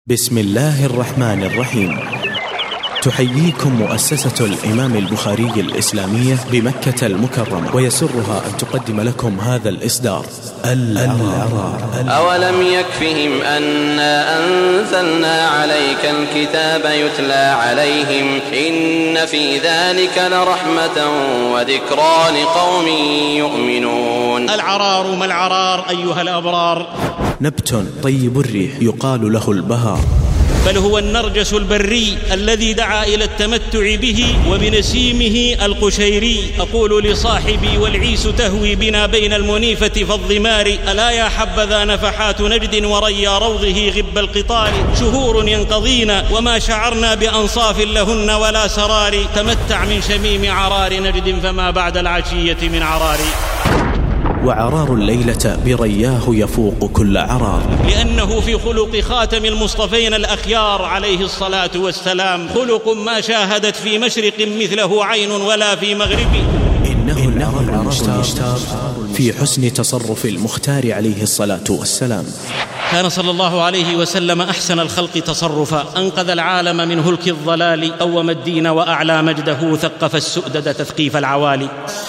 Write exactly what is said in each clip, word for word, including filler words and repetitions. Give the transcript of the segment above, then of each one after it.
بسم الله الرحمن الرحيم. تحييكم مؤسسة الإمام البخاري الإسلامية بمكة المكرمة، ويسرها أن تقدم لكم هذا الإصدار العرار. أولم يكفهم أنا أنزلنا عليك الكتاب يتلى عليهم إن في ذلك لرحمة وذكرى لقوم يؤمنون. العرار ما العرار أيها الأبرار؟ نبت طيب الريح يقال له البهار، بل هو النرجس البري الذي دعا إلى التمتع به وبنسيمه القشيري. أقول لصاحبي والعيس تهوي بنا بين المنيفة فالضمار، ألا يا حبذا نفحات نجد وريا روضه غب القطار، شهور ينقضينا وما شعرنا بأنصاف لهن ولا سرار، تمتع من شميم عرار نجد فما بعد العشية من عرار. وعرار الليلة برياه يفوق كل عرار، لأنه في خلق خاتم المصطفين الأخيار عليه الصلاة والسلام، خلق ما شاهدت في مشرق مثله عين ولا في مغرب. إنه العرار المشتار في حسن تصرف المختار عليه الصلاة والسلام. كان صلى الله عليه وسلم أحسن الخلق تصرفا، أنقذ العالم من هلك الضلال، قوم الدين وأعلى مجده، ثقف السؤدد تثقيف العوالي.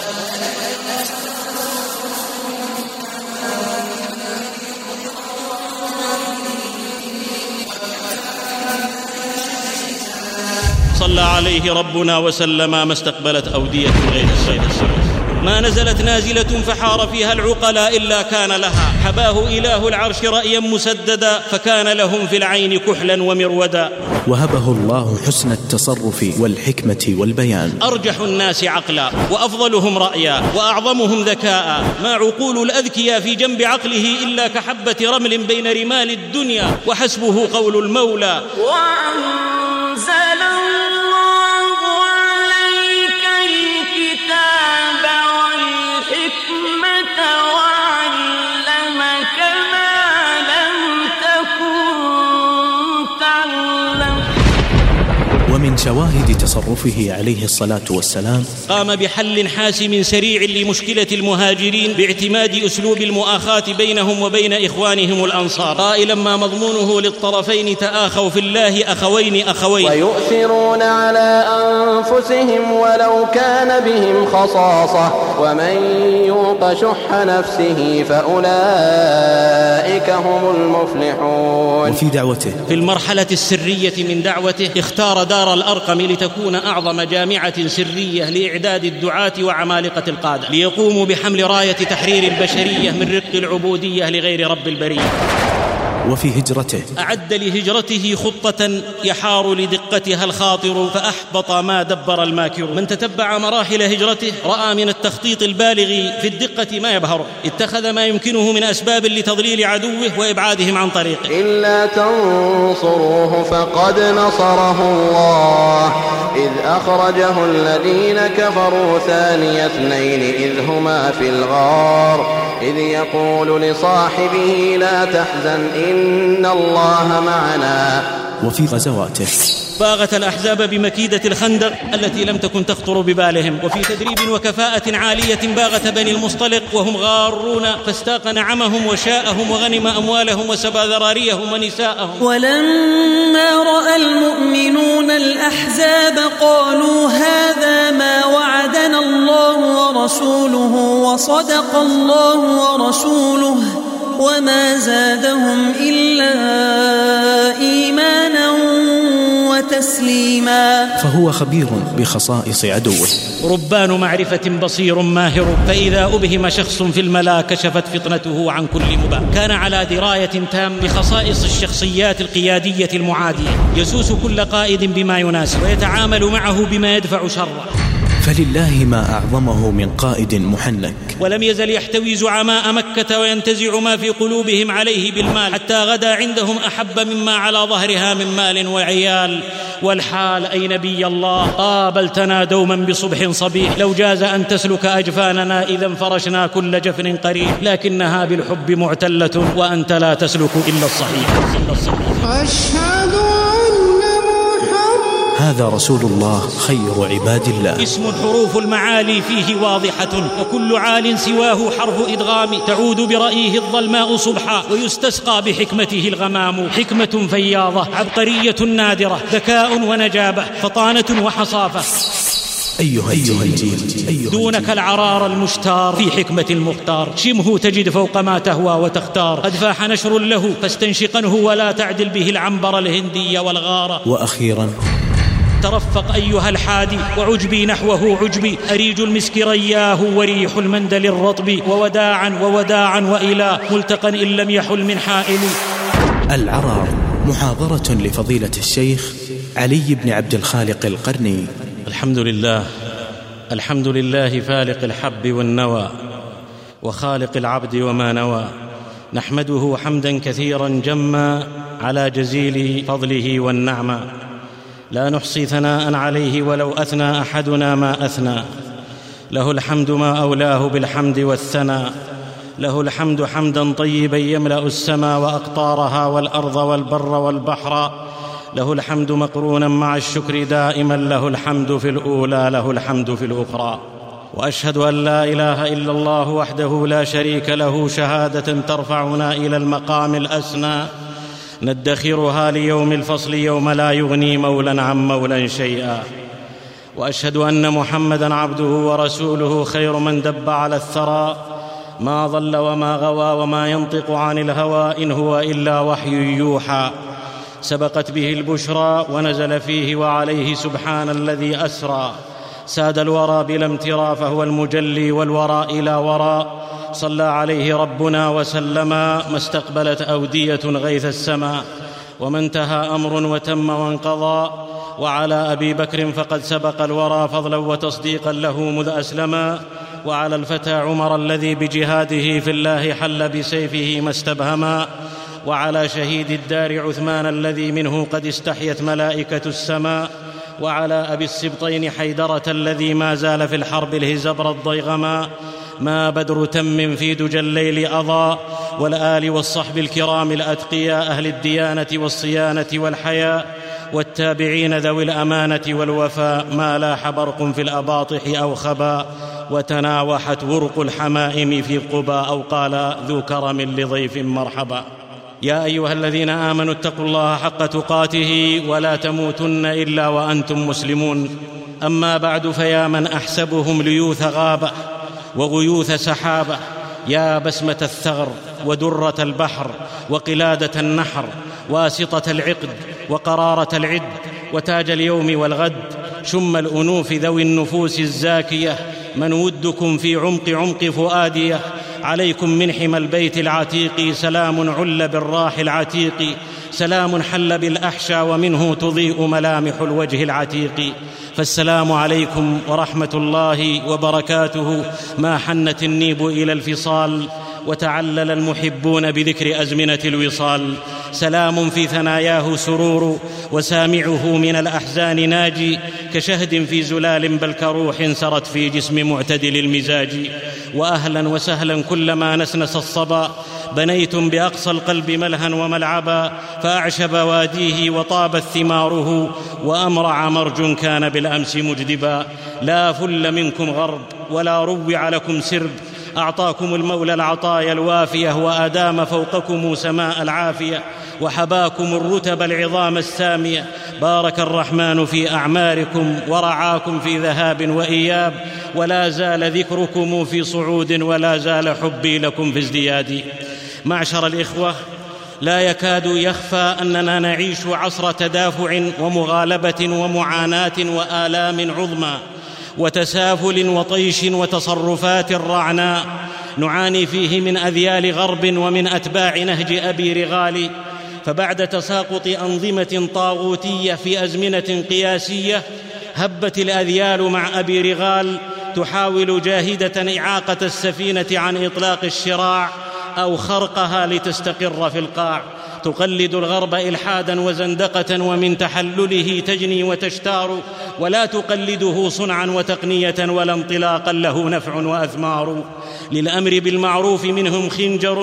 صلى عليه ربنا وسلم ما استقبلت أودية غير السيد، ما نزلت نازلة فحار فيها العقلاء إلا كان لها، حباه إله العرش رأيا مسددا، فكان لهم في العين كحلا ومرودا. وهبه الله حسن التصرف والحكمة والبيان، أرجح الناس عقلا وأفضلهم رأيا وأعظمهم ذكاء، ما عقول الأذكياء في جنب عقله إلا كحبة رمل بين رمال الدنيا، وحسبه قول المولى وأنزل ومن شواهد تصرفه عليه الصلاة والسلام قام بحل حاسم سريع لمشكلة المهاجرين باعتماد أسلوب المؤاخاة بينهم وبين إخوانهم الأنصار، قائلا ما مضمونه للطرفين تآخوا في الله أخوين أخوين، ويؤثرون على أنفسهم ولو كان بهم خصاصة ومن يوق شح نفسه فأولئك هم المفلحون. وفي دعوته في المرحلة السرية من دعوته اختار دار الأرقم لتكون أعظم جامعة سرية لإعداد الدعاة وعمالقة القادة، ليقوموا بحمل راية تحرير البشرية من رق العبودية لغير رب البرية. وفي هجرته أعد لهجرته خطة يحار لدقتها الخاطر، فأحبط ما دبر الماكر. من تتبع مراحل هجرته رأى من التخطيط البالغ في الدقة ما يبهره، اتخذ ما يمكنه من أسباب لتضليل عدوه وإبعادهم عن طريقه. إلا تنصروه فقد نصره الله إذ أخرجه الذين كفروا ثاني اثنين إذ هما في الغار إذ يقول لصاحبه لا تحزن إن الله معنا. وفي غزواته باغت الأحزاب بمكيدة الخندق التي لم تكن تخطر ببالهم، وفي تدريب وكفاءة عالية باغت بني المصطلق وهم غارون، فاستاق نعمهم وشاءهم وغنم أموالهم وسبى ذراريهم ونساءهم. ولما رأى المؤمنون الأحزاب قالوا هذا ما وعدنا الله ورسوله وصدق الله ورسوله وما زادهم إلا إيمانا وتسليما. فهو خبير بخصائص عدوه، ربان معرفة بصير ماهر، فإذا أبهم شخص في الملا كشفت فطنته عن كل مبان. كان على دراية تام بخصائص الشخصيات القيادية المعادية، يسوس كل قائد بما يناسب ويتعامل معه بما يدفع شره. فلله ما أعظمه من قائد محنك. ولم يزل يحتوي زعماء مكة وينتزع ما في قلوبهم عليه بالمال، حتى غدا عندهم أحب مما على ظهرها من مال وعيال. والحال أي نبي الله قابلتنا دوما بصبح صبيح، لو جاز أن تسلك أجفاننا إذا فرشنا كل جفن قريب، لكنها بالحب معتلة وأنت لا تسلك إلا الصحيح. هذا وهذا رسول الله خير عباد الله. اسم حروف المعالي فيه واضحة، وكل عال سواه حرف إدغام، تعود برأيه الظلماء صبحا ويستسقى بحكمته الغمام. حكمة فياضة عبقرية نادرة، ذكاء ونجابة، فطانة وحصافة. أيها الجيل أيها دونك العرار المشتار في حكمة المختار، شمه تجد فوق ما تهوى وتختار. قد فاح نشر له فاستنشقنه، ولا تعدل به العنبر الهندي والغارة. وأخيرا ترفق أيها الحادي وعجبي نحوه عجبي، أريج المسك رياه وريح المندل الرطب، ووداعا ووداعا وإلى ملتقى إن لم يحل من حائل. العرار، محاضرة لفضيلة الشيخ علي بن عبد الخالق القرني. الحمد لله، الحمد لله فالق الحب والنوى، وخالق العبد وما نوى. نحمده حمدا كثيرا جما على جزيل فضله والنعمة، لا نحصي ثناء عليه ولو أثنى أحدنا ما أثنى. له الحمد ما أولاه بالحمد والثناء، له الحمد حمدا طيبا يملأ السماء وأقطارها والأرض والبر والبحر. له الحمد مقرونا مع الشكر دائما، له الحمد في الأولى له الحمد في الأخرى. وأشهد أن لا إله إلا الله وحده لا شريك له، شهادة ترفعنا إلى المقام الأسنى، ندخرها ليوم الفصل يوم لا يغني مولا عن مولا شيئا. وأشهد أن محمدا عبده ورسوله، خير من دب على الثرى، ما ضل وما غوى وما ينطق عن الهوى، إن هو إلا وحي يوحى. سبقت به البشرى ونزل فيه وعليه سبحان الذي أسرى، ساد الورى بلا امترى، فهو المجلي والورى إلى وراء. صلى عليه ربنا وسلما، ما استقبلت أودية غيث السماء، وما انتهى أمر وتم وانقضى. وعلى أبي بكر فقد سبق الورى فضلا وتصديقا له مذ أسلما. وعلى الفتى عمر الذي بجهاده في الله حل بسيفه ما استبهما. وعلى شهيد الدار عثمان الذي منه قد استحيت ملائكة السماء. وعلى أبي السبطين حيدرة الذي ما زال في الحرب الهزبر الضيغما، ما بدر تم في دجى الليل أضاء. والآل والصحب الكرام الأتقياء، أهل الديانة والصيانة والحياء، والتابعين ذوي الأمانة والوفاء، ما لاح برق في الأباطح أو خبا، وتناوحت ورق الحمائم في قبا، أو قال ذو كرم لضيف مرحبا. يا أيها الذين آمنوا اتقوا الله حق تقاته ولا تموتن إلا وأنتم مسلمون. أما بعد، فيا من أحسبهم ليوث غابة وغيوث سحابة، يا بسمة الثغر ودرة البحر وقلادة النحر، واسطة العقد وقرارة العد، وتاج اليوم والغد، شم الأنوف ذوي النفوس الزاكية، من ودكم في عمق عمق فؤاديه. عليكم من حمى البيت العتيق سلام عل بالراح العتيق، سلام حل بالأحشى ومنه تضيء ملامح الوجه العتيق. فالسلام عليكم ورحمة الله وبركاته، ما حنت النيب إلى الفصال، وتعلل المحبون بذكر أزمنة الوصال. سلام في ثناياه سرور، وسامعه من الأحزان ناجي، كشهد في زلال بل كروح سرت في جسم معتدل المزاج. وأهلا وسهلا كلما نسنس الصبا، بنيتم بأقصى القلب ملها وملعبا، فأعشب واديه وطابت ثماره، وأمرع مرج كان بالأمس مجدبا. لا فل منكم غرب ولا روع لكم سرب، أعطاكم المولى العطايا الوافية، وأدام فوقكم سماء العافية، وحباكم الرتب العظام السامية. بارك الرحمن في أعماركم، ورعاكم في ذهاب وإياب، ولا زال ذكركم في صعود، ولا زال حبي لكم في ازدياد. معشر الإخوة، لا يكاد يخفى أننا نعيش عصر تدافع ومغالبة ومعاناة وآلام عظمى، وتسافل وطيش وتصرفات رعناء، نعاني فيه من أذيال غرب ومن أتباع نهج أبي رغال. فبعد تساقط أنظمة طاغوتية في أزمنة قياسية، هبت الأذيال مع أبي رغال، تحاول جاهدة إعاقة السفينة عن إطلاق الشراع أو خرقها لتستقر في القاع. تقلد الغرب إلحادا وزندقة، ومن تحلله تجني وتشتار، ولا تقلده صنعا وتقنية ولا انطلاقا له نفع وأثمار. للأمر بالمعروف منهم خنجر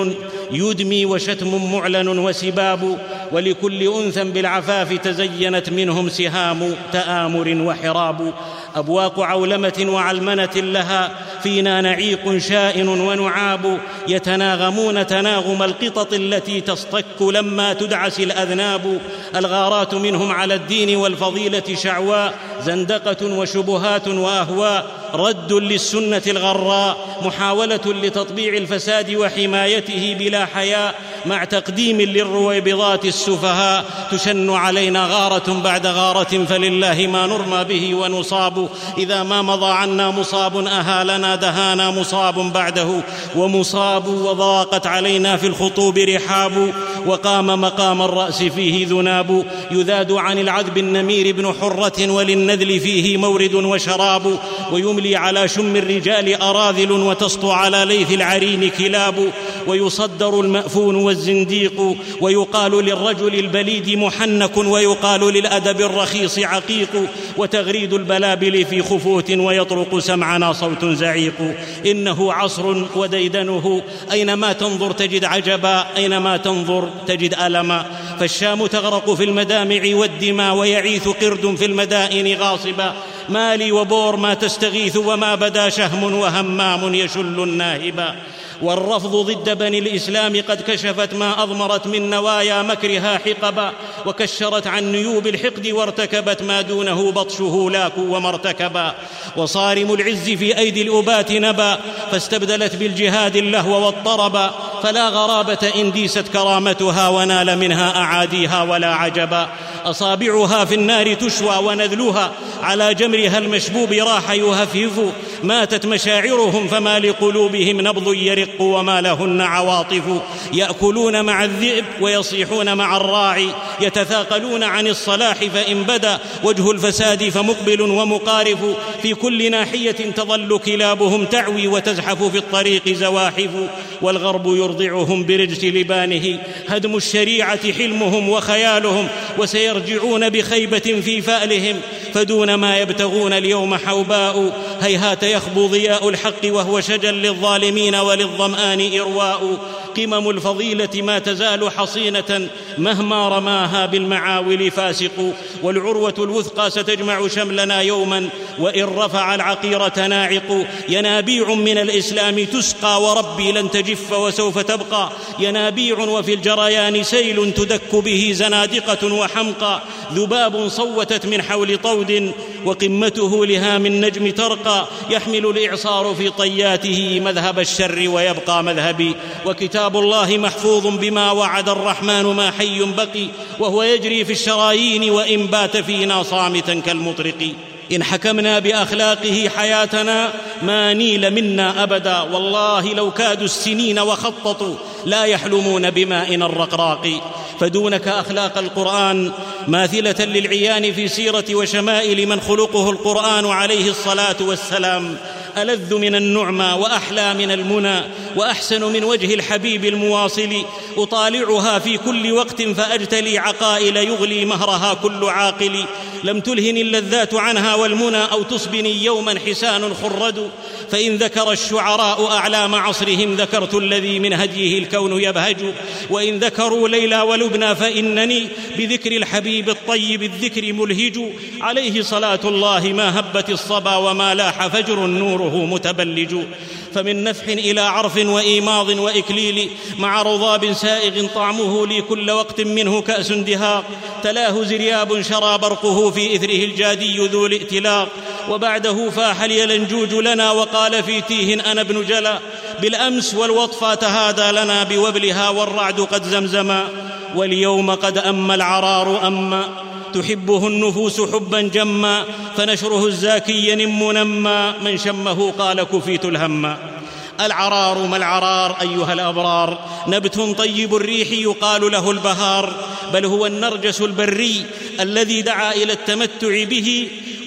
يدمي وشتم معلن وسباب، ولكل أنثى بالعفاف تزينت منهم سهام تآمر وحراب. أبواق عولمة وعلمنة لها فينا نعيق شائن ونعاب، يتناغمون تناغم القطط التي تصطك لما تدعس الأذناب. الغارات منهم على الدين والفضيلة شعواء، زندقة وشبهات وأهواء، رد للسنة الغراء، محاولة لتطبيع الفساد وحمايته بلا حياء، مع تقديم للرويبضات السفهاء. تشن علينا غارة بعد غارة، فلله ما نرمى به ونصاب. إذا ما مضى عنا مصاب أهالنا دهانا مصاب بعده ومصاب، وضاقت علينا في الخطوب رحاب، وقام مقام الرأس فيه ذناب. يذاد عن العذب النمير بن حرة، وللنذل فيه مورد وشراب. ويملي على شم الرجال أراذل، وتسطو على ليث العرين كلاب. ويصدر المأفون والزنديق، ويقال للرجل البليد محنك، ويقال للأدب الرخيص عقيق. وتغريد البلابل في خفوت، ويطرق سمعنا صوت زعيق. إنه عصر وديدنه، أينما تنظر تجد عجبا، أينما تنظر تجد ألما. فالشام تغرق في المدامع والدماء، ويعيث قرد في المدائن غاصبا. مالي وبور ما تستغيث، وما بدا شهم وهمام يشل الناهبا. والرفض ضد بني الإسلام قد كشفت ما أضمرت من نوايا مكرها حقبا. وكشرت عن نيوب الحقد، وارتكبت ما دونه بطشه لاك وما ارتكبا. وصارم العز في أيدي الأبات نبا، فاستبدلت بالجهاد اللهو والطربا. فلا غرابة إن ديست كرامتها، ونال منها أعاديها ولا عجبا. أصابعها في النار تشوى، ونذلها على جمرها المشبوب راح يهفهف. ماتت مشاعرهم، فما لقلوبهم نبض يرق، وما لهن عواطف. يأكلون مع الذئب، ويصيحون مع الراعي. يتثاقلون عن الصلاح، فإن بدا وجه الفساد فمقبل ومقارف. في كل ناحية تظل كلابهم تعوي، وتزحف في الطريق زواحف. والغرب يرضعهم برجس لبانه، هدم الشريعة حلمهم وخيالهم. وسيرجعون بخيبة في فألهم، فدون ما يبتغون اليوم حوباء. هيهات يخبو ضياء الحق، وهو شجا للظالمين وللظمآن إرواء. قمم الفضيلة ما تزال حصينة، مهما رماها بالمعاول فاسق. والعروة الوثقى ستجمع شملنا يوما، وإن رفع العقيرة ناعق. ينابيع من الإسلام تسقى، وربي لن تجف وسوف تبقى. ينابيع وفي الجريان سيل، تدك به زنادقة وحمقى. ذباب صوتت من حول طود، وقمته لهام النجم ترقى. يحمل الإعصار في طياته مذهب الشر، ويبقى مذهبي. وكتاب الله محفوظ بما وعد الرحمن، ما حي بقي. وهو يجري في الشرايين، وإن بات فينا صامتا كالمطرق. إن حكمنا بأخلاقه حياتنا، ما نيل منا أبدا. والله لو كادوا السنين وخططوا، لا يحلمون بماء الرقراق. فدونك أخلاق القرآن ماثلة للعيان في سيرة وشمائل من خلقه القرآن عليه الصلاة والسلام. ألذ من النعمى، وأحلى من المنى، وأحسن من وجه الحبيب المواصل. أطالعها في كل وقت، فأجتلي عقائل يغلي مهرها كل عاقل. لم تلهن اللذات عنها والمنى، أو تصبني يوما حسان خرد. فإن ذكر الشعراء أعلام عصرهم، ذكرت الذي من هديه الكون يبهج. وإن ذكروا ليلى ولبنى، فإنني بذكر الحبيب الطيب الذكر ملهج. عليه صلاة الله ما هبت الصبا، وما لاح فجر نوره متبلج. فمن نفح إلى عرف وإيماض وإكليل، مع رضاب سائغ طعمه لي كل وقت منه كأس دهاق. تلاه زرياب شرى برقه، في إثره الجادي ذو الائتلاق. وبعده فاح اليلنجوج لنا، وقال في تيه أنا ابن جلا. بالأمس والوطفى تهادى لنا بوبلها، والرعد قد زمزما. واليوم قد أما العرار أما، تحبه النفوس حبا جما. فنشره الزاكي ينم نما، من شمه قال كفيت الهم. العرار ما العرار أيها الأبرار، نبت طيب الريح يقال له البهار. بل هو النرجس البري الذي دعا إلى التمتع به،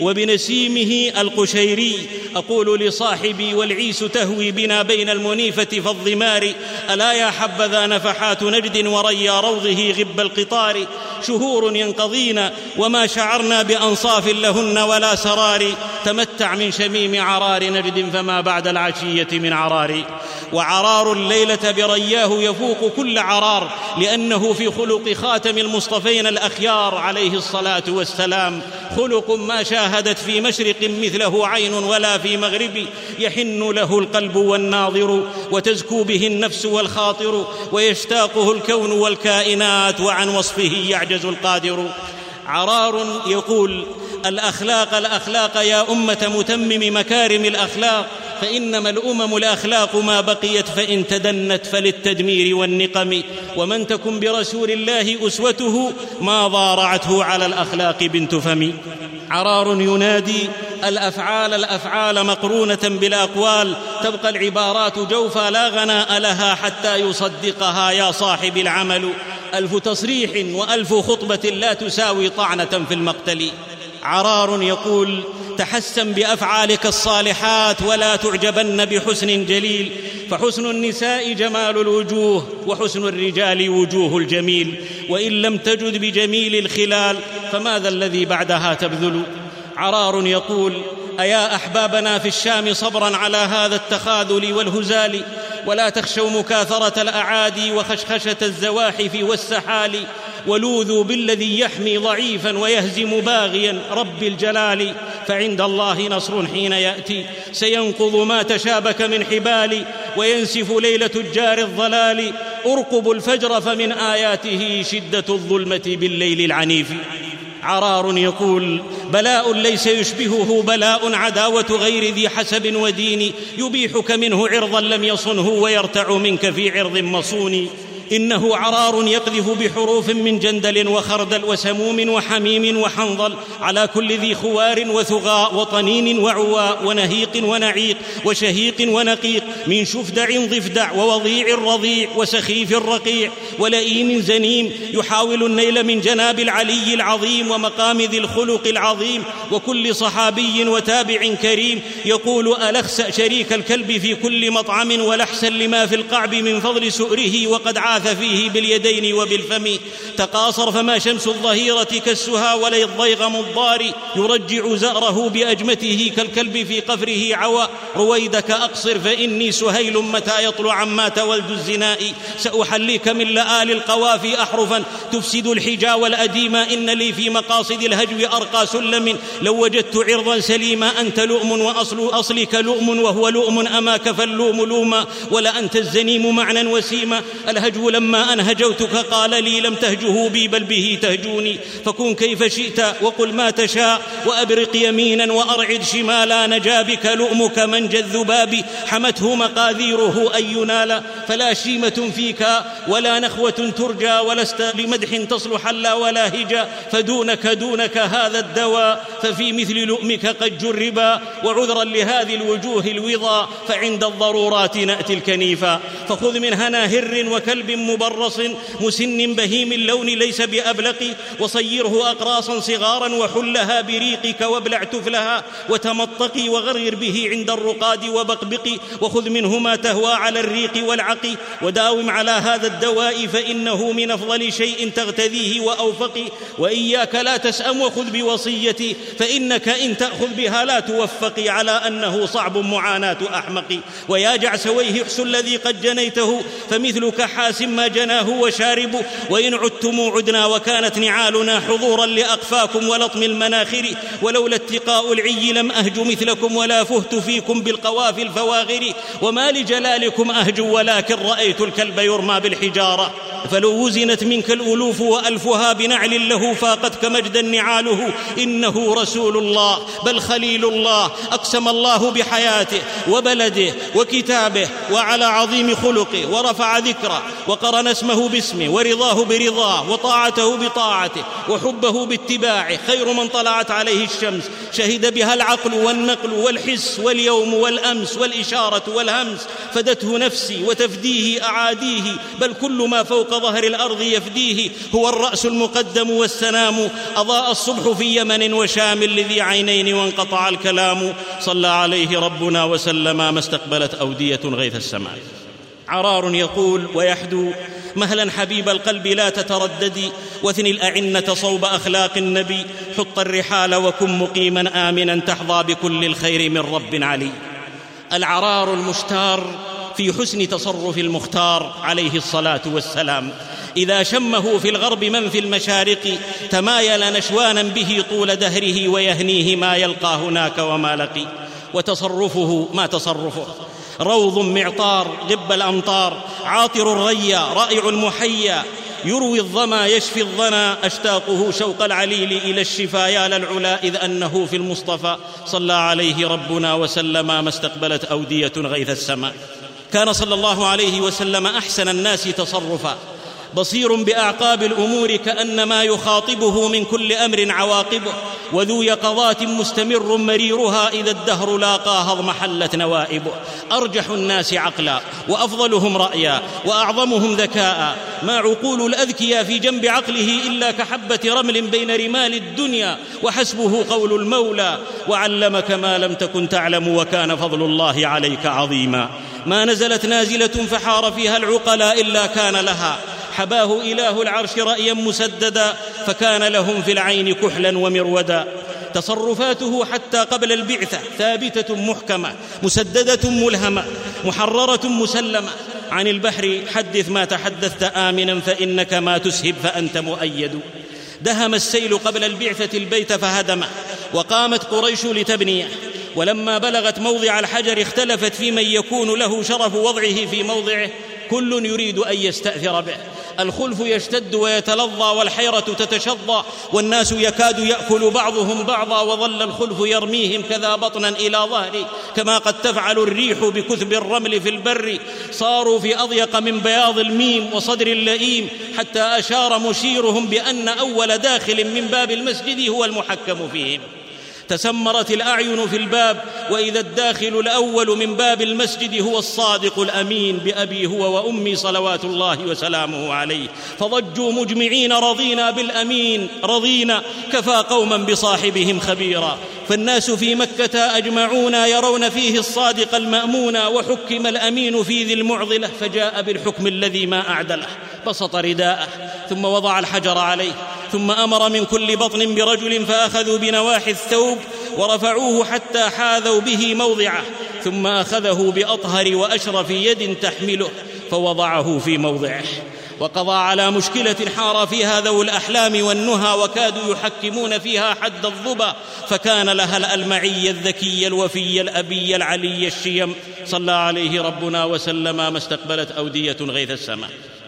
وبنسيمه القشيري. أقول لصاحبي والعيس تهوي بنا بين المنيفة فالضمار. ألا يا حبذا نفحات نجد، وريا روضه غب القطار. شهور ينقضين، وما شعرنا بأنصاف لهن ولا سرار. تمتع من شميم عرار نجد فما بعد العشية من عرار. وعرار الليلة برياه يفوق كل عرار، لأنه في خلق خاتم المصطفين الأخيار عليه الصلاة والسلام، خلق ما شاهدت في مشرق مثله عين ولا في مغرب، يحن له القلب والناظر وتزكو به النفس والخاطر، ويشتاقه الكون والكائنات وعن وصفه يعجز القادر. عرار يقول: الأخلاق الأخلاق يا أمة متمم مكارم الأخلاق، فإنما الأمم الأخلاق ما بقيت، فإن تدنت فللتدمير والنقم، ومن تكن برسول الله أسوته ما ضارعته على الأخلاق بنت فم. عرار ينادي: الأفعال الأفعال مقرونة بالأقوال، تبقى العبارات جوفا لا غناء لها حتى يصدقها يا صاحب العمل، ألف تصريح وألف خطبة لا تساوي طعنة في المقتل. عرار يقول: تحسن بأفعالك الصالحات ولا تعجبن بحسن جليل، فحسن النساء جمال الوجوه، وحسن الرجال وجوه الجميل، وإن لم تجد بجميل الخلال فماذا الذي بعدها تبذل. عرار يقول: أيا أحبابنا في الشام صبرا على هذا التخاذل والهزال، ولا تخشوا مكاثرة الأعادي وخشخشة الزواحف والسحال، ولوذوا بالذي يحمي ضعيفا ويهزم باغيا رب الجلال، فعند الله نصر حين يأتي سينقض ما تشابك من حبال، وينسف ليل تجار الضلال، أرقبوا الفجر فمن آياته شدة الظلمة بالليل العنيف. عرار يقول: بلاء ليس يشبهه بلاء، عداوة غير ذي حسب ودين، يبيحك منه عرضا لم يصنه، ويرتع منك في عرض مصون. إنه عرار يقذف بحروف من جندل وخردل وسموم وحميم وحنظل على كل ذي خوار وثغاء وطنين وعواء ونهيق ونعيق وشهيق ونقيق، من شفدع ضفدع ووضيع رضيع وسخيف رقيع ولئيم زنيم، يحاول النيل من جناب العلي العظيم ومقام ذي الخلق العظيم، وكل صحابي وتابع كريم، يقول: ألخسأ شريك الكلب في كل مطعم، ولحسا لما في القعب من فضل سؤره، وقد عاث فيه باليدين وبالفم، تقاصر فما شمس الظهيرة كالسها، ولا الضيغم الضار يرجع زأره بأجمته، كالكلب في قفره عوى، رويدك أقصر فإني سهيل، متى يطلع عما تولد الزناء، سأحليك من لآل القوافي أحرفا تفسد الحجا والأديم، إن لي في مقاصد الهجو أرقى سلم، لو وجدت عرضا سليما، أنت لؤم وأصل أصلك لؤم، وهو لؤم أماك فاللوم لوما، ولا أنت الزنيم معنى وسيما، الهجو لما أن هجوتك قال لي لم تهجه بي بل به تهجوني، فكن كيف شئت وقل ما تشاء، وأبرق يمينا وأرعد شمالا، نجا بك لؤمك منجى الذباب، حمته مقاذيره أن ينال، فلا شيمة فيك ولا نخوة ترجى، ولست لمدح تصلح لا ولا هجا، فدونك دونك هذا الدواء، ففي مثل لؤمك قد جربا، وعذرا لهذه الوجوه الوضا، فعند الضرورات نأتي الكنيفا، فخذ من هنا هر وكلب مبرص مسن بهيم اللون ليس بأبلق، وصيره أقراصا صغارا، وحلها بريقك وابلع تفلها، وتمطقي وغرر به عند الرقاد وبقبقي، وخذ منه ما تهوى على الريق والعقي، وداوم على هذا الدواء، فإنه من أفضل شيء تغتذيه وأوفقي، وإياك لا تسأم وخذ بوصيتي، فإنك إن تأخذ بها لا توفقي، على أنه صعب معاناة أحمقي، ويا جعسويه حس الذي قد جنيته، فمثلك حاسم ما جناه وشارب، وإن عدتم عدنا، وكانت نعالنا حضورا لأقفاكم ولطم المناخر، ولولا اتقاء العي لم أهج مثلكم، ولا فهت فيكم بالقوافي الفواغر، وما لجلالكم أهج، ولكن رأيت الكلب يرمى بالحجارة، فلو وزنت منك الألوف وألفها بنعل له فاقتك مجدا نعاله، إنه رسول الله بل خليل الله، أقسم الله بحياته وبلده وكتابه وعلى عظيم خلقه، ورفع ذكره، وقرن اسمه باسمه، ورضاه برضاه، وطاعته بطاعته، وحبه باتباعه، خير من طلعت عليه الشمس، شهد بها العقل والنقل والحس واليوم والأمس والإشارة والهمس، فدته نفسي وتفديه أعاديه، بل كل ما فوق ظهر الأرض يفديه، هو الرأس المقدم والسنام، أضاء الصبح في يمن وشام لذي عينين وانقطع الكلام، صلى عليه ربنا وسلم ما استقبلت أودية غيث السماء. عرار يقول ويحدو: مهلا حبيب القلب لا تترددي، واثني الأعنة صوب أخلاق النبي، حط الرحال وكن مقيما آمنا تحظى بكل الخير من رب علي. العرار المشتار في حسن تصرف المختار عليه الصلاة والسلام، إذا شمه في الغرب من في المشارق تمايل نشوانا به طول دهره، ويهنيه ما يلقى هناك وما لقي. وتصرفه ما تصرفه، روض معطار غب الأمطار، عاطر الريا رائع المحيا، يروي الظما يشفي الظنا، أشتاقه شوق العليل إلى الشفا، يا للعلا إذ أنه في المصطفى صلى عليه ربنا وسلم ما استقبلت أودية غيث السماء. كان صلى الله عليه وسلم أحسن الناس تصرفا، بصير بأعقاب الأمور كأنما يخاطبه من كل أمر عواقبه، وذو يقظات مستمر مريرها إذا الدهر لاقاها اضمحلت نوائبه. أرجح الناس عقلا وأفضلهم رأيا وأعظمهم ذكاء، ما عقول الأذكياء في جنب عقله إلا كحبة رمل بين رمال الدنيا، وحسبه قول المولى وعلمك ما لم تكن تعلم وكان فضل الله عليك عظيما. ما نزلت نازلة فحار فيها العقلاء إلا كان لها، حباه إله العرش رأيا مسددا، فكان لهم في العين كحلا ومرودا. تصرفاته حتى قبل البعثة ثابتة محكمة مسددة ملهمة محررة مسلمة. عن البحر حدث ما تحدثت آمنا، فإنك ما تسهب فأنت مؤيد. دهم السيل قبل البعثة البيت فهدمه، وقامت قريش لتبنيه، ولما بلغت موضع الحجر اختلفت في من يكون له شرف وضعه في موضعه، كل يريد أن يستأثر به. الخلف يشتد ويتلظى، والحيرة تتشظى، والناس يكاد يأكل بعضهم بعضا، وظل الخلف يرميهم كذا بطنا إلى ظهري، كما قد تفعل الريح بكثب الرمل في البر. صاروا في أضيق من بياض الميم وصدر اللئيم، حتى أشار مشيرهم بأن أول داخل من باب المسجد هو المحكم فيهم. تسمرت الأعين في الباب، وإذا الداخل الأول من باب المسجد هو الصادق الأمين بأبي هو وأمي صلوات الله وسلامه عليه. فضجوا مجمعين رضينا بالأمين، رضينا كفى قوما بصاحبهم خبيرا. فالناس في مكة أجمعون يرون فيه الصادق المأمون، وحكم الأمين في ذي المعضلة، فجاء بالحكم الذي ما أعدله. بسط رداءه ثم وضع الحجر عليه، ثم أمر من كل بطن برجل، فأخذوا بنواحي الثوب ورفعوه حتى حاذوا به موضعه، ثم أخذه بأطهر وأشرف يد تحمله فوضعه في موضعه. وقضى على مشكلة حار فيها ذو الأحلام والنهى، وكادوا يحكمون فيها حد الظبا، فكان لها الألمعي الذكي الوفي الأبي العلي الشيم صلى عليه ربنا وسلم ما استقبلت أودية غيث السماء.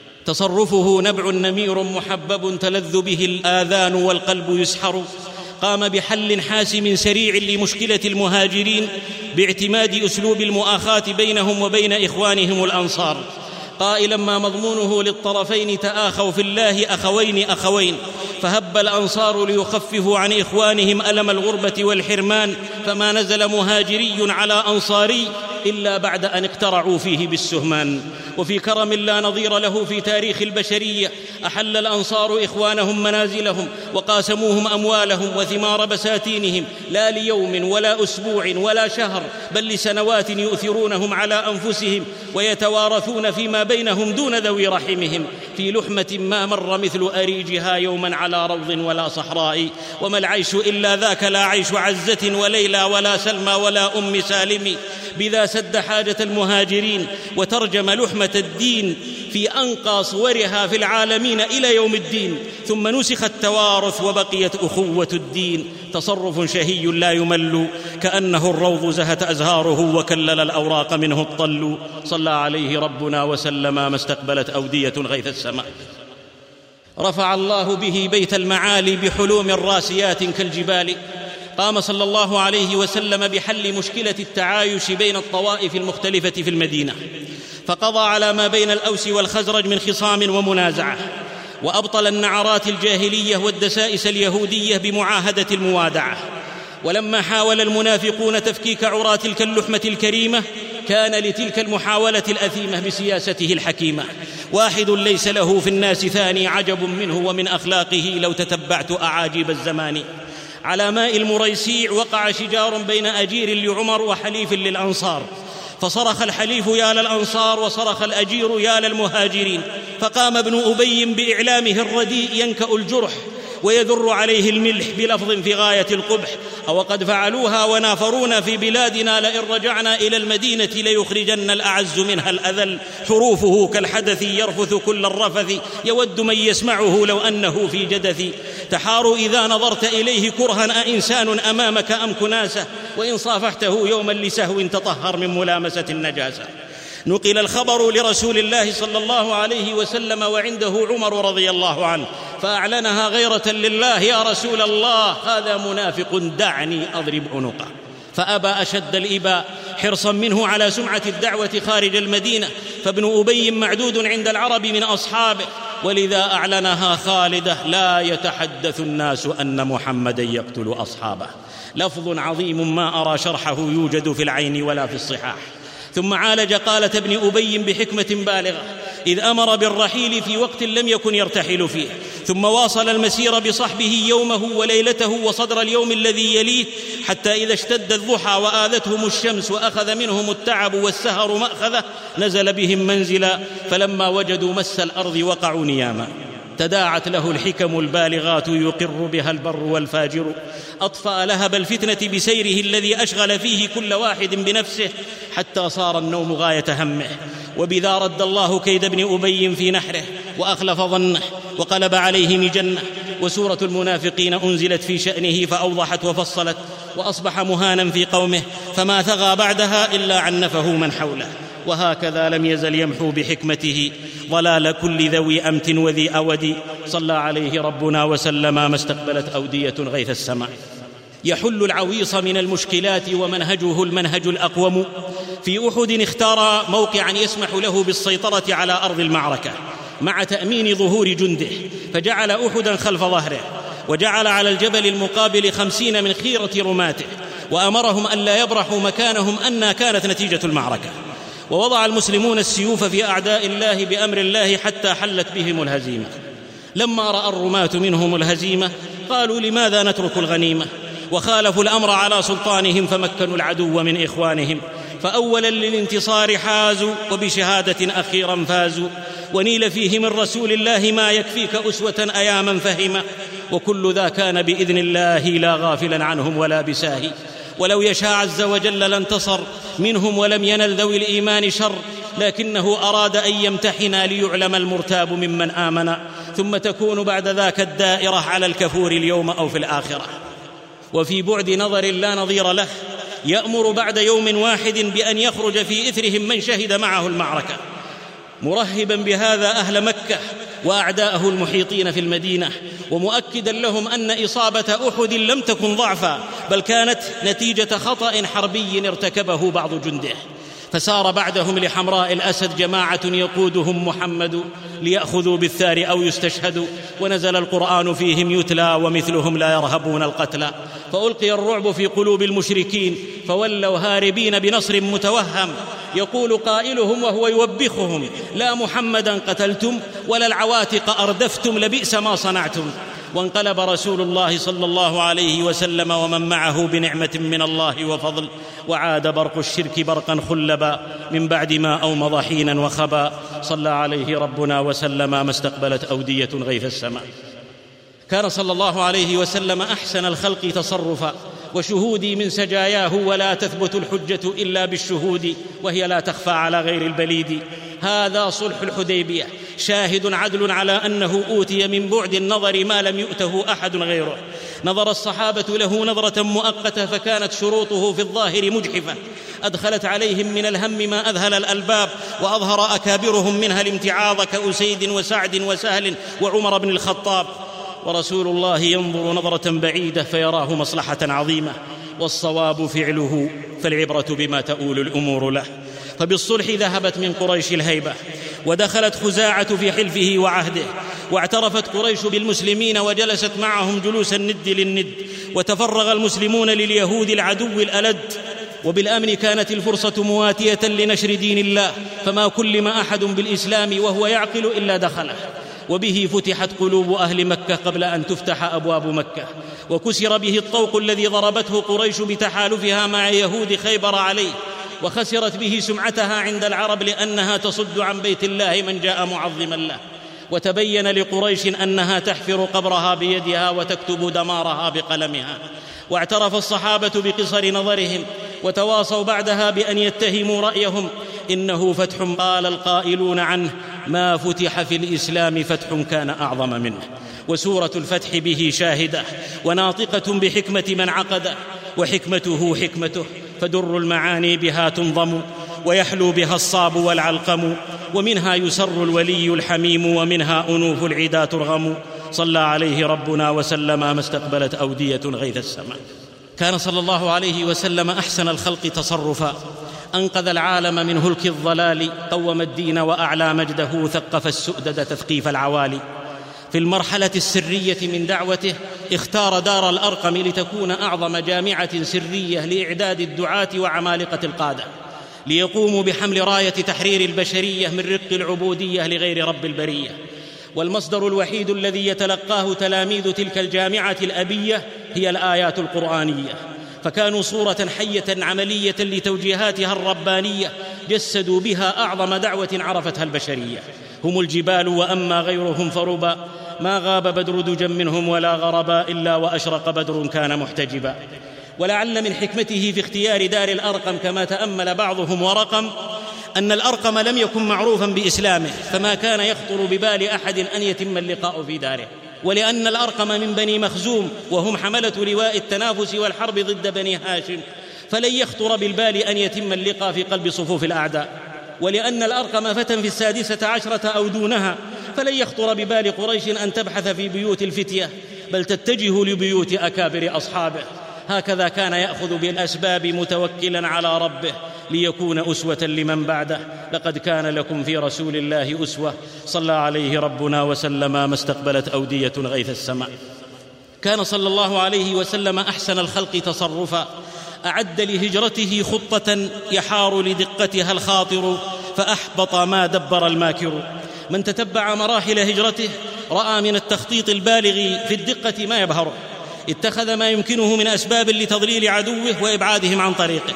تصرفه نبع نمير محبب تلذ به الآذان والقلب يسحر. قام بحل حاسم سريع لمشكلة المهاجرين باعتماد أسلوب المؤاخاة بينهم وبين إخوانهم الأنصار، قائلا ما مضمونه للطرفين تآخوا في الله أخوين أخوين. فهب الأنصار ليخففوا عن إخوانهم ألم الغربة والحرمان، فما نزل مهاجري على أنصاري إلا بعد أن اقترعوا فيه بالسهمان. وفي كرم لا نظير له في تاريخ البشرية أحل الأنصار إخوانهم منازلهم، وقاسموهم أموالهم وثمار بساتينهم، لا ليوم ولا أسبوع ولا شهر، بل لسنوات يؤثرونهم على أنفسهم، ويتوارثون فيما بينهم دون ذوي رحمهم، في لحمة ما مر مثل أريجها يوما على روض ولا صحراء. وما العيش إلا ذاك، لا عيش عزة وليلى ولا سلمى ولا أم سالم. بذا سد حاجة المهاجرين، وترجم لحمة الدين في أنقى صورها في العالمين إلى يوم الدين. ثم نسخ التوارث وبقيت أخوة الدين. تصرف شهي لا يمل، كأنه الروض زهت أزهاره وكلل الأوراق منه الطل. صلى عليه ربنا وسلم ما استقبلت أودية غيث السماء. رفع الله به بيت المعالي بحلوم راسيات كالجبال. قام صلى الله عليه وسلم بحل مشكلة التعايش بين الطوائف المختلفة في المدينة، فقضى على ما بين الأوس والخزرج من خصام ومنازعة، وأبطل النعرات الجاهلية والدسائس اليهودية بمعاهدة الموادعة. ولما حاول المنافقون تفكيك عرى تلك اللحمة الكريمة، كان لتلك المحاولة الأثيمة بسياسته الحكيمة واحد ليس له في الناس ثاني، عجب منه ومن أخلاقه لو تتبعت أعاجيب الزمان. على ماء المريسيع وقع شجار بين أجير لعمر وحليف للأنصار، فصرخ الحليف يا للأنصار وصرخ الأجير يا للمهاجرين، فقام ابن أبي بإعلامه الرديء ينكأ الجرح ويذر عليه الملح بلفظ في غاية القبح: أو قد فعلوها ونافرونا في بلادنا، لئن رجعنا إلى المدينة ليخرجن الأعز منها الأذل. حروفه كالحدث يرفث كل الرفث، يود من يسمعه لو أنه في جدث. تحار إذا نظرت إليه كرها أإنسان أمامك أم كناسة، وإن صافحته يوما لسهو تطهر من ملامسة النجاسة. نقل الخبر لرسول الله صلى الله عليه وسلم وعنده عمر رضي الله عنه، فأعلنها غيرة لله: يا رسول الله، هذا منافق، دعني أضرب عنقه. فأبى أشد الإباء حرصا منه على سمعة الدعوة خارج المدينة، فابن أبي معدود عند العرب من أصحابه، ولذا أعلنها خالدة: لا يتحدث الناس أن محمدا يقتل أصحابه. لفظ عظيم ما أرى شرحه يوجد في العين ولا في الصحاح. ثم عالج قالة ابن أبي بحكمة بالغة، إذ أمر بالرحيل في وقت لم يكن يرتحل فيه، ثم واصل المسير بصحبه يومه وليلته وصدر اليوم الذي يليه، حتى إذا اشتد الضحى وآذتهم الشمس وأخذ منهم التعب والسهر مأخذه، نزل بهم منزلا، فلما وجدوا مس الأرض وقعوا نياما. تداعت له الحكم البالغات يقر بها البر والفاجر، أطفأ لهب الفتنة بسيره الذي أشغل فيه كل واحد بنفسه، حتى صار النوم غاية همه. وبذا رد الله كيد ابن أبي في نحره وأخلف ظنه وقلب عليه مجنه. وسورة المنافقين أنزلت في شأنه فأوضحت وفصلت، وأصبح مهانا في قومه، فما ثغى بعدها إلا عنفه من حوله. وهكذا لم يزل يمحو بحكمته ضلال كل ذوي أمت وذي أود. صلى عليه ربنا وسلم ما استقبلت أودية غيث السماء. يحل العويص من المشكلات ومنهجه المنهج الأقوم. في أحد اختار موقعا يسمح له بالسيطرة على أرض المعركة مع تأمين ظهور جنده، فجعل أحدا خلف ظهره، وجعل على الجبل المقابل خمسين من خيرة رماته، وأمرهم أن لا يبرحوا مكانهم أن كانت نتيجة المعركة. ووضع المسلمون السيوف في أعداء الله بأمر الله حتى حلت بهم الهزيمة. لما رأى الرماة منهم الهزيمة قالوا: لماذا نترك الغنيمة؟ وخالفوا الأمر على سلطانهم فمكنوا العدو من إخوانهم، فأولا للانتصار حازوا، وبشهادة أخيرا فازوا، ونيل فيه من رسول الله ما يكفيك أسوة أياما فهمة، وكل ذا كان بإذن الله لا غافلا عنهم ولا بساهي. ولو يشاء عز وجل لانتصر منهم ولم ينل ذوي الإيمان شر، لكنه أراد أن يمتحنا ليعلم المرتاب ممن آمن، ثم تكون بعد ذاك الدائرة على الكفور اليوم أو في الآخرة. وفي بعد نظر لا نظير له يأمر بعد يوم واحد بأن يخرج في إثرهم من شهد معه المعركة، مرهبا بهذا أهل مكة وأعداءه المحيطين في المدينة، ومؤكدا لهم أن إصابة أحد لم تكن ضعفا، بل كانت نتيجة خطأ حربي ارتكبه بعض جنده. فسار بعدهم لحمراء الأسد جماعة يقودهم محمد ليأخذوا بالثار أو يستشهدوا، ونزل القرآن فيهم يتلى ومثلهم لا يرهبون القتلى. فألقي الرعب في قلوب المشركين فولوا هاربين بنصر متوهم، يقول قائلهم وهو يوبخهم: لا محمدا قتلتم ولا العواتق أردفتم، لبئس ما صنعتم. وانقلب رسول الله صلى الله عليه وسلم ومن معه بنعمة من الله وفضل، وعاد برق الشرك برقا خلبا من بعد ما أومض حينا وخبا. صلى عليه ربنا وسلم ما استقبلت أودية غيث السماء. كان صلى الله عليه وسلم أحسن الخلق تصرفا، وشهودي من سجاياه ولا تثبت الحجة إلا بالشهود، وهي لا تخفى على غير البليد. هذا صلح الحديبية، شاهد عدل على أنه أوتي من بعد النظر ما لم يؤته أحد غيره. نظر الصحابة له نظرة مؤقتة، فكانت شروطه في الظاهر مجحفة، أدخلت عليهم من الهم ما أذهل الألباب، وأظهر أكابرهم منها الامتعاض كأسيد وسعد وسهل وعمر بن الخطاب. ورسول الله ينظر نظرة بعيدة فيراه مصلحة عظيمة، والصواب فعله، فالعبرة بما تؤول الأمور له. فبالصلح ذهبت من قريش الهيبة، ودخلت خزاعة في حلفه وعهده، واعترفت قريش بالمسلمين وجلست معهم جلوس الند للند، وتفرغ المسلمون لليهود العدو الألد. وبالأمن كانت الفرصة مواتية لنشر دين الله، فما كلم أحد بالإسلام وهو يعقل إلا دخله، وبه فتحت قلوب أهل مكة قبل أن تفتح أبواب مكة، وكسر به الطوق الذي ضربته قريش بتحالفها مع يهود خيبر عليه، وخسرت به سمعتها عند العرب لأنها تصد عن بيت الله من جاء معظما له. وتبين لقريش أنها تحفر قبرها بيدها وتكتب دمارها بقلمها. واعترف الصحابة بقصر نظرهم، وتواصوا بعدها بأن يتهموا رأيهم: إنه فتح قال القائلون عنه: ما فتح في الإسلام فتح كان أعظم منه. وسورة الفتح به شاهدة وناطقة بحكمة من عقده، وحكمته حكمته، فدر المعاني بها تنظم، ويحلو بها الصاب والعلقم، ومنها يسر الولي الحميم، ومنها أنوف العدا ترغم. صلى عليه ربنا وسلم ما استقبلت أودية غيث السماء. كان صلى الله عليه وسلم أحسن الخلق تصرفا، أنقذ العالم من هلك الضلال، قوم الدين وأعلى مجده، ثقف السؤدد تثقيف العوالي. في المرحلة السرية من دعوته اختار دار الأرقم لتكون أعظم جامعة سرية لإعداد الدعاة وعمالقة القادة، ليقوموا بحمل راية تحرير البشرية من رق العبودية لغير رب البرية. والمصدر الوحيد الذي يتلقاه تلاميذ تلك الجامعة الأبية هي الآيات القرآنية، فكانوا صورة حية عملية لتوجيهاتها الربانية، جسدوا بها أعظم دعوة عرفتها البشرية. هم الجبال وأما غيرهم فربا، ما غاب بدر دجا منهم ولا غربا، إلا وأشرق بدر كان محتجبا. ولعل من حكمته في اختيار دار الأرقم كما تأمل بعضهم ورقم أن الأرقم لم يكن معروفا بإسلامه، فما كان يخطر ببال أحد أن يتم اللقاء في داره. ولأن الأرقم من بني مخزوم، وهم حملة لواء التنافس والحرب ضد بني هاشم، فلن يخطر بالبال أن يتم اللقاء في قلب صفوف الأعداء. ولأن الأرقم فتى في السادسة عشرة أو دونها، فلن يخطر ببال قريش أن تبحث في بيوت الفتية، بل تتجه لبيوت أكابر أصحابه. هكذا كان يأخذ بالأسباب متوكلا على ربه ليكون أسوة لمن بعده. لقد كان لكم في رسول الله أسوة، صلى عليه ربنا وسلم ما استقبلت أودية غيث السماء. كان صلى الله عليه وسلم أحسن الخلق تصرفا، أعد لهجرته خطة يحار لدقتها الخاطر، فأحبط ما دبر الماكر. من تتبع مراحل هجرته رأى من التخطيط البالغ في الدقة ما يبهره، اتخذ ما يمكنه من أسباب لتضليل عدوه وإبعادهم عن طريقه.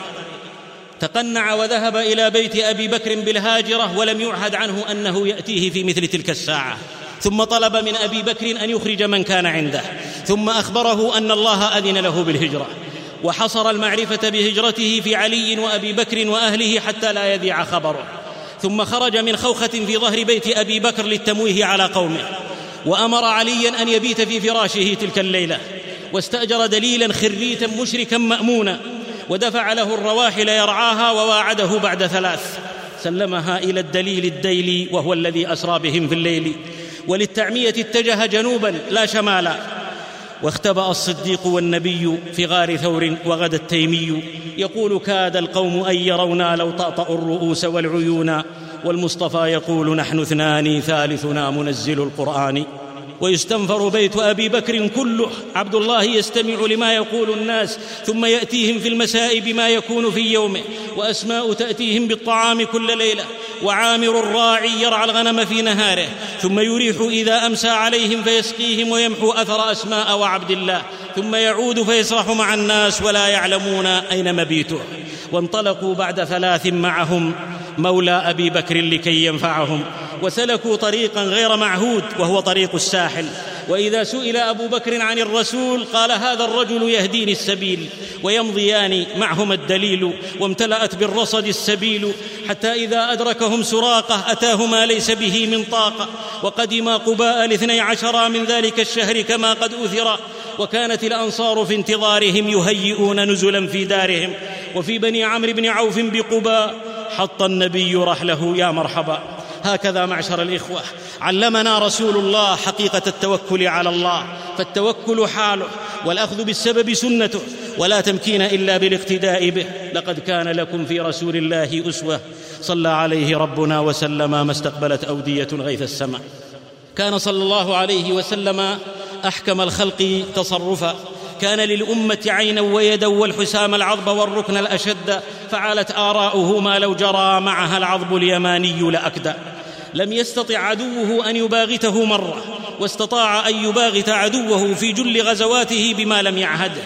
تقنع وذهب إلى بيت أبي بكر بالهاجرة ولم يعهد عنه أنه يأتيه في مثل تلك الساعة، ثم طلب من أبي بكر أن يخرج من كان عنده، ثم أخبره أن الله أذن له بالهجرة، وحصر المعرفة بهجرته في علي وأبي بكر وأهله حتى لا يذيع خبره. ثم خرج من خوخة في ظهر بيت أبي بكر للتمويه على قومه، وأمر عليا أن يبيت في فراشه تلك الليلة، واستأجر دليلا خريتا مشركا مأمونا، ودفع له الرواحل يرعاها، وواعده بعد ثلاث سلمها إلى الدليل الديلي وهو الذي أسرى بهم في الليل. وللتعمية اتجه جنوبا لا شمالا، واختبأ الصديق والنبي في غار ثور، وغدا التيمي يقول: كاد القوم أن يرونا لو طأطأوا الرؤوس والعيون، والمصطفى يقول: نحن اثنان ثالثنا منزل القرآن. ويستنفر بيت أبي بكر كله، عبد الله يستمع لما يقول الناس، ثم يأتيهم في المساء بما يكون في يومه، وأسماء تأتيهم بالطعام كل ليلة، وعامر الراعي يرعى الغنم في نهاره، ثم يريح إذا أمسى عليهم فيسقيهم ويمحو أثر أسماء وعبد الله، ثم يعود فيسرح مع الناس ولا يعلمون أين مبيته. وانطلقوا بعد ثلاث معهم مولى أبي بكر لكي ينفعهم، وسلكوا طريقا غير معهود وهو طريق الساحل. وإذا سئل أبو بكر عن الرسول قال: هذا الرجل يهديني السبيل. ويمضيان معهما الدليل، وامتلأت بالرصد السبيل، حتى إذا أدركهم سراقة أتاه ما ليس به من طاقة، وقدما قباء الاثني عشر من ذلك الشهر كما قد أثر. وكانت الأنصار في انتظارهم يهيئون نزلا في دارهم. وفي بني عمرو بن عوف بقباء حط النبي رحله يا مرحبا. هكذا معشر الإخوة علمنا رسول الله حقيقة التوكل على الله، فالتوكل حاله، والأخذ بالسبب سنته، ولا تمكين إلا بالاقتداء به. لقد كان لكم في رسول الله أسوة، صلى عليه ربنا وسلم ما استقبلت أودية غيث السماء. كان صلى الله عليه وسلم أحكم الخلق تصرفا، كان للأمة عينا ويدا والحسام العضب والركن الأشد، فعلت آراؤه ما لو جرى معها العضب اليماني لأكدى. لم يستطع عدوه أن يباغته مرة، واستطاع أن يباغت عدوه في جل غزواته بما لم يعهده.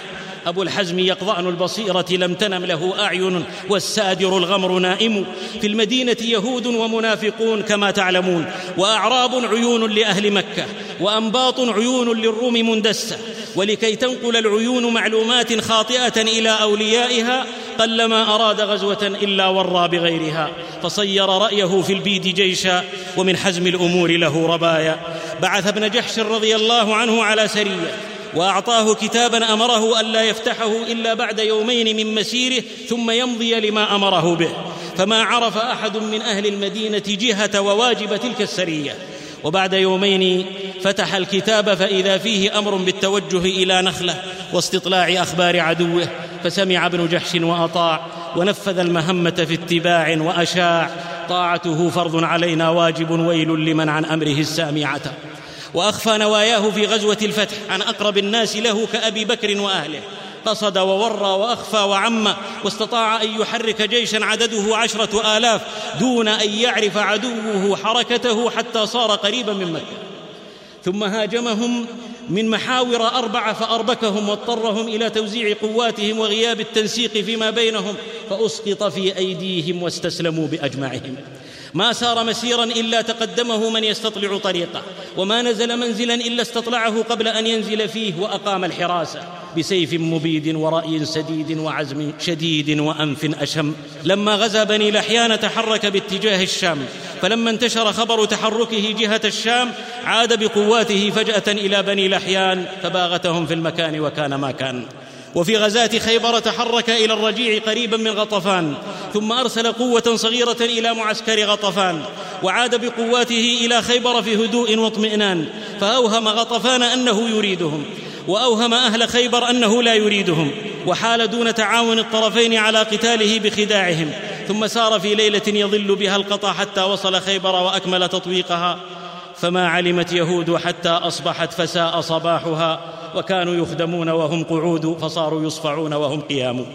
أبو الحزم يقظأن البصيرة لم تنم له أعين والسادر الغمر نائم. في المدينة يهود ومنافقون كما تعلمون، وأعراب عيون لأهل مكة، وأنباط عيون للروم مندسة. ولكي تنقل العيون معلومات خاطئة إلى أوليائها قلما أراد غزوة إلا ورى بغيرها، فصير رأيه في البيد جيشا ومن حزم الأمور له ربايا. بعث ابن جحش رضي الله عنه على سرية، وأعطاه كتابا أمره ألا يفتحه إلا بعد يومين من مسيره ثم يمضي لما أمره به، فما عرف أحد من أهل المدينة جهة وواجب تلك السرية. وبعد يومين فتح الكتاب فإذا فيه أمر بالتوجه إلى نخلة واستطلاع أخبار عدوه، فسمع ابن جحش وأطاع ونفذ المهمة في اتباع وأشاع. طاعته فرض علينا واجب، ويل لمن عن أمره السامعة. وأخفى نواياه في غزوة الفتح عن أقرب الناس له كأبي بكر وأهله، قصد وورى وأخفى وعم، واستطاع أن يحرك جيشا عدده عشرة آلاف دون أن يعرف عدوه حركته حتى صار قريبا من مكة. ثم هاجمهم من محاور أربعة فأربكهم واضطرهم إلى توزيع قواتهم وغياب التنسيق فيما بينهم، فأسقط في أيديهم واستسلموا بأجمعهم. ما سار مسيرا إلا تقدمه من يستطلع طريقه، وما نزل منزلا إلا استطلعه قبل أن ينزل فيه، وأقام الحراسة بسيف مبيد ورأي سديد وعزم شديد وأنف أشم. لما غزا بني لحيان تحرك باتجاه الشام، فلما انتشر خبر تحركه جهة الشام عاد بقواته فجأة إلى بني لحيان فباغتهم في المكان وكان ما كان. وفي غزاة خيبر تحرك إلى الرجيع قريبا من غطفان، ثم أرسل قوة صغيرة إلى معسكر غطفان، وعاد بقواته إلى خيبر في هدوء واطمئنان، فأوهم غطفان أنه يريدهم، وأوهم أهل خيبر أنه لا يريدهم، وحال دون تعاون الطرفين على قتاله بخداعهم. ثم سار في ليلة يظل بها القطع حتى وصل خيبر وأكمل تطويقها، فما علمت يهود حتى أصبحت فساء صباحها، وكانوا يخدمون وهم قعود فصاروا يصفعون وهم قيام.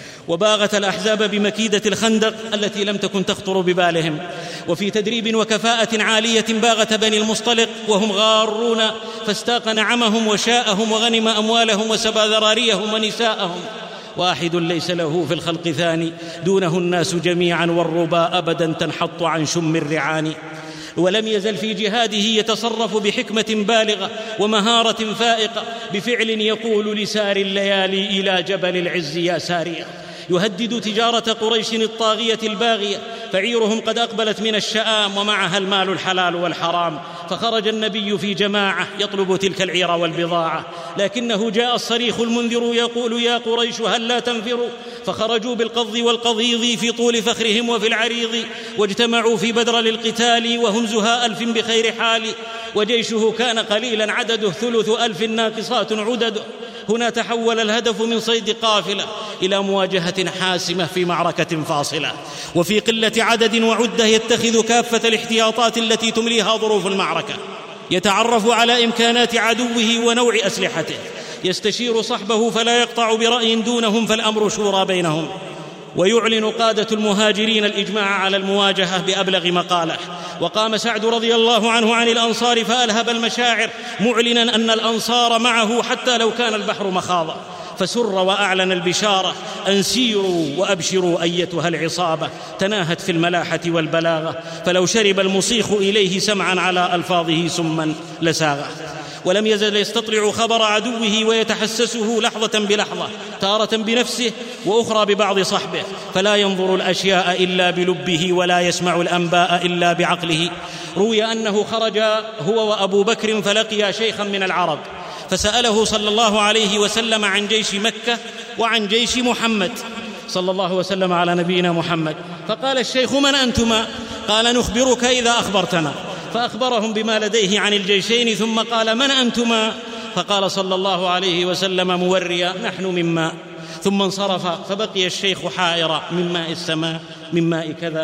وباغت الأحزاب بمكيدة الخندق التي لم تكن تخطر ببالهم، وفي تدريب وكفاءة عالية باغت بني المصطلق وهم غارون، فاستاق نعمهم وشاءهم وغنم أموالهم وسبى ذراريهم ونساءهم. واحد ليس له في الخلق ثاني، دونه الناس جميعا، والربا أبدا تنحط عن شم الرعان. ولم يزل في جهاده يتصرف بحكمة بالغة ومهارة فائقة، بفعل يقول لسار الليالي إلى جبل العز يا سارية، يهدد تجارة قريش الطاغية الباغية، فعيرهم قد أقبلت من الشآم ومعها المال الحلال والحرام، فخرج النبي في جماعة يطلب تلك العير والبضاعة، لكنه جاء الصريخ المنذر يقول يا قريش هل لا تنفروا، فخرجوا بالقض والقضيض في طول فخرهم وفي العريض، واجتمعوا في بدر للقتال وهم زهاء ألف بخير حال، وجيشه كان قليلا عدده ثلث ألف ناقصات عدده. هنا تحول الهدف من صيد قافلة إلى مواجهة حاسمة في معركة فاصلة، وفي قلة عدد وعدة يتخذ كافة الاحتياطات التي تمليها ظروف المعركة، يتعرف على إمكانات عدوه ونوع أسلحته، يستشير صحبه فلا يقطع برأي دونهم، فالأمر شورى بينهم. ويعلن قادة المهاجرين الإجماع على المواجهة بأبلغ مقاله. وقام سعد رضي الله عنه عن الأنصار فألهب المشاعر، معلنا أن الأنصار معه حتى لو كان البحر مخاضا، فسر وأعلن البشارة أن سيروا وأبشروا أيتها العصابة، تناهت في الملاحة والبلاغة، فلو شرب المصيخ إليه سمعا على ألفاظه سما لساغه. ولم يزل يستطلع خبر عدوه ويتحسسه لحظة بلحظة، تارة بنفسه وأخرى ببعض صحبه، فلا ينظر الأشياء إلا بلبه ولا يسمع الأنباء إلا بعقله. روي أنه خرج هو وأبو بكر فلقيا شيخا من العرب، فسأله صلى الله عليه وسلم عن جيش مكة وعن جيش محمد صلى الله وسلم على نبينا محمد، فقال الشيخ من أنتما؟ قال نخبرك إذا أخبرتنا، فأخبرهم بما لديه عن الجيشين، ثم قال من أنتما؟ فقال صلى الله عليه وسلم موريا نحن من ماء، ثم انصرف، فبقي الشيخ حائرا من ماء السماء من ماء كذا،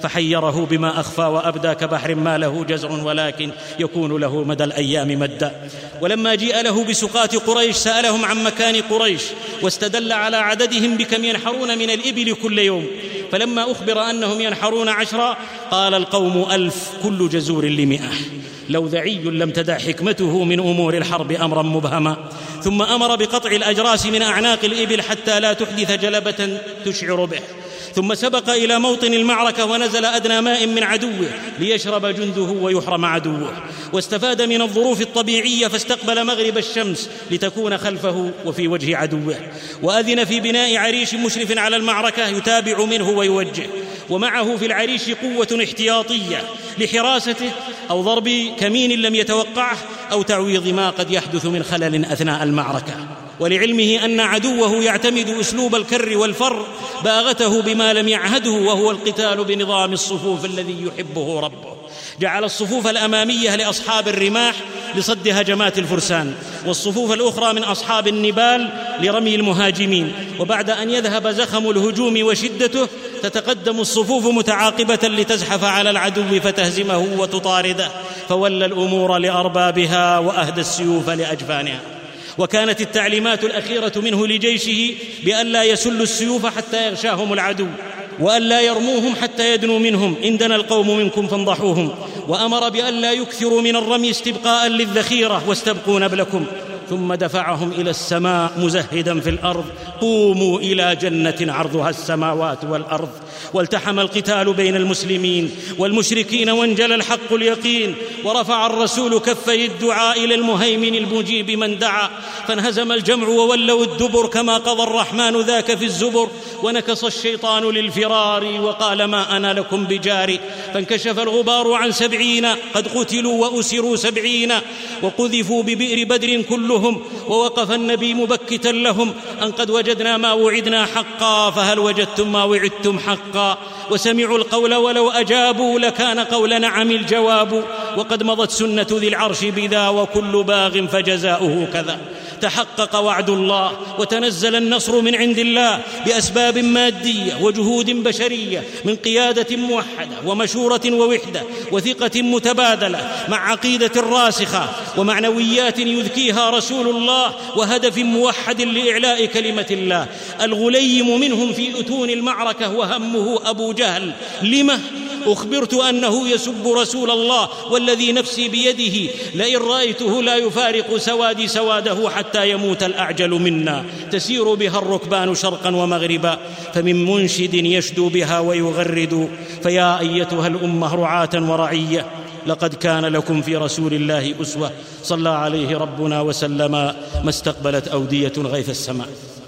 فحيره بما أخفى وأبدى كبحر ما له جزر ولكن يكون له مدى الأيام مدا. ولما جيء له بسقاة قريش سألهم عن مكان قريش واستدل على عددهم بكم ينحرون من الإبل كل يوم، فلما أخبر أنهم ينحرون عشرا قال القوم ألف كل جزور لمئة. لو ذعي لم تدع حكمته من أمور الحرب أمرا مبهما. ثم أمر بقطع الأجراس من أعناق الإبل حتى لا تحدث جلبة تشعر به، ثم سبق إلى موطن المعركة ونزل أدنى ماء من عدوه ليشرب جنده ويحرم عدوه، واستفاد من الظروف الطبيعية فاستقبل مغرب الشمس لتكون خلفه وفي وجه عدوه، وأذن في بناء عريش مشرف على المعركة يتابع منه ويوجه، ومعه في العريش قوة احتياطية لحراسته أو ضرب كمين لم يتوقعه أو تعويض ما قد يحدث من خلل أثناء المعركة. ولعلمه أن عدوه يعتمد أسلوب الكر والفر باغته بما لم يعهده، وهو القتال بنظام الصفوف الذي يحبه ربه. جعل الصفوف الأمامية لأصحاب الرماح لصد هجمات الفرسان، والصفوف الأخرى من أصحاب النبال لرمي المهاجمين، وبعد أن يذهب زخم الهجوم وشدته تتقدم الصفوف متعاقبة لتزحف على العدو فتهزمه وتطارده، فولى الأمور لأربابها وأهدى السيوف لأجفانها. وكانت التعليمات الأخيرة منه لجيشه بألا يسلوا السيوف حتى يغشاهم العدو، وألا يرموهم حتى يدنوا منهم، إن دنا القوم منكم فانضحوهم، وأمر بألا يكثروا من الرمي استبقاء للذخيرة واستبقوا نبلكم. ثم دفعهم إلى السماء مزهدا في الأرض قوموا إلى جنة عرضها السماوات والأرض. والتحم القتال بين المسلمين والمشركين وانجلى الحق اليقين، ورفع الرسول كفي الدعاء إلى المهيمن المجيب من دعا، فانهزم الجمع وولوا الدبر كما قضى الرحمن ذاك في الزبر، ونكص الشيطان للفرار وقال ما أنا لكم بجاري، فانكشف الغبار عن سبعين قد قتلوا وأسروا سبعين، وقذفوا ببئر بدر كلهم، ووقف النبي مبكتا لهم أن قد وجدنا ما وعدنا حقا، فهل وجدتم ما وعدتم حقا؟ وسمعوا القول ولو أجابوا لكان قول نعم الجواب، وقد مضت سنة ذي العرش بذا وكل باغ فجزاؤه كذا. تحقق وعد الله وتنزل النصر من عند الله بأسباب مادية وجهود بشرية، من قيادة موحدة ومشورة ووحدة وثقة متبادلة مع عقيدة راسخة ومعنويات يذكيها رسول الله وهدف موحد لإعلاء كلمة الله. الغليم منهم في أتون المعركة وهمه أبو جهل، لما أخبرت أنه يسب رسول الله والذي نفسي بيده لئن رأيته لا يفارق سوادي سواده حتى يموت الأعجل منا، تسير بها الركبان شرقا ومغربا، فمن منشد يشدو بها ويغرد، فيا أيتها الأمة رعاة ورعية لقد كان لكم في رسول الله أسوة، صلى عليه ربنا وسلم ما استقبلت أودية غيث السماء.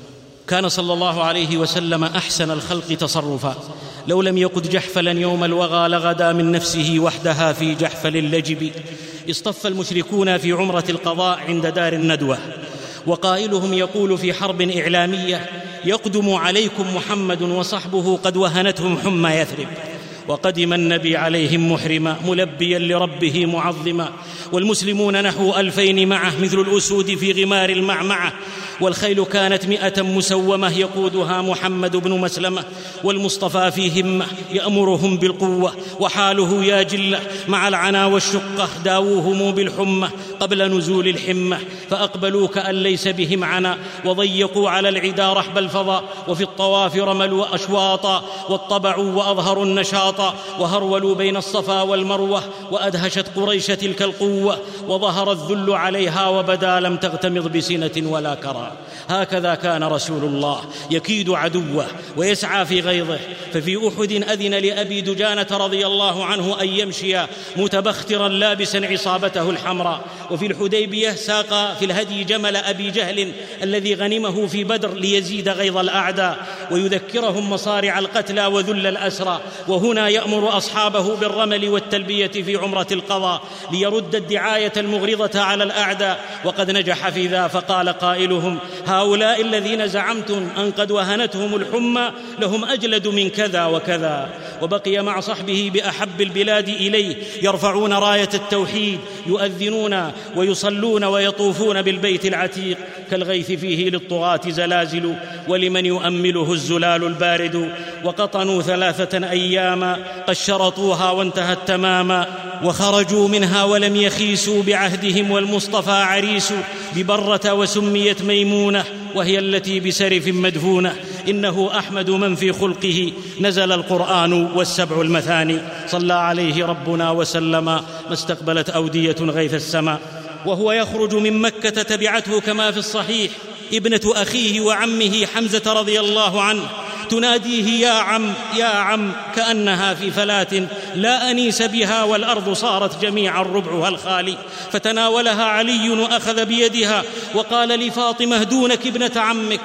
كان صلى الله عليه وسلم أحسن الخلق تصرفا، لو لم يقد جحفلا يوم الوغى لغدا من نفسه وحدها في جحفل اللجب. اصطف المشركون في عمرة القضاء عند دار الندوة، وقائلهم يقول في حرب إعلامية يقدم عليكم محمد وصحبه قد وهنتهم حمى يثرب، وقدم النبي عليهم محرما ملبيا لربه معظما، والمسلمون نحو ألفين معه مثل الأسود في غمار المعمعة، والخيل كانت مئة مسومة يقودها محمد بن مسلمة، والمصطفى في همة يأمرهم بالقوة، وحاله يا جلة مع العنا والشقة داووهم بالحمة قبل نزول الحمة، فأقبلوا كأن ليس بهم عنا، وضيقوا على العدا رحب الفضاء، وفي الطواف رملوا أشواطا، واطبعوا وأظهروا النشاطا، وهرولوا بين الصفا والمروة، وأدهشت قريش تلك القوة، وظهر الذل عليها وبدا لم تغتمض بسنة ولا كرى. هكذا كان رسول الله يكيد عدوه ويسعى في غيظه. ففي أحد أذن لأبي دجانة رضي الله عنه أن يمشي متبخترا لابسا عصابته الحمراء، وفي الحديبية ساق في الهدي جمل أبي جهل الذي غنمه في بدر ليزيد غيظ الأعداء ويذكرهم مصارع القتلى وذل الأسرى، وهنا يأمر أصحابه بالرمل والتلبية في عمرة القضاء ليرد الدعاية المغرضة على الأعداء، وقد نجح في ذا. فقال قائلهم هؤلاء الذين زعمتم أن قد وهنتهم الحمى لهم أجلد من كذا وكذا. وبقي مع صحبه بأحب البلاد إليه يرفعون راية التوحيد، يؤذنون ويصلون ويطوفون بالبيت العتيق، كالغيث فيه للطغاة زلازل ولمن يؤمله الزلال البارد. وقطنوا ثلاثة أياما قد شرطوها وانتهت تماما، وخرجوا منها ولم يخيسوا بعهدهم والمصطفى عريس، ببرة وسميت ميمونة وهي التي بسرف مدفونة. إنه أحمد من في خلقه نزل القرآن والسبع المثاني، صلى عليه ربنا وسلم ما استقبلت أودية غيث السماء. وهو يخرج من مكة تبعته كما في الصحيح ابنة أخيه وعمه حمزة رضي الله عنه تناديه يا عم يا عم، كأنها في فلاة لا أنيس بها والأرض صارت جميعا ربعها الخالي. فتناولها علي وأخذ بيدها وقال لفاطمة دونك ابنة عمك،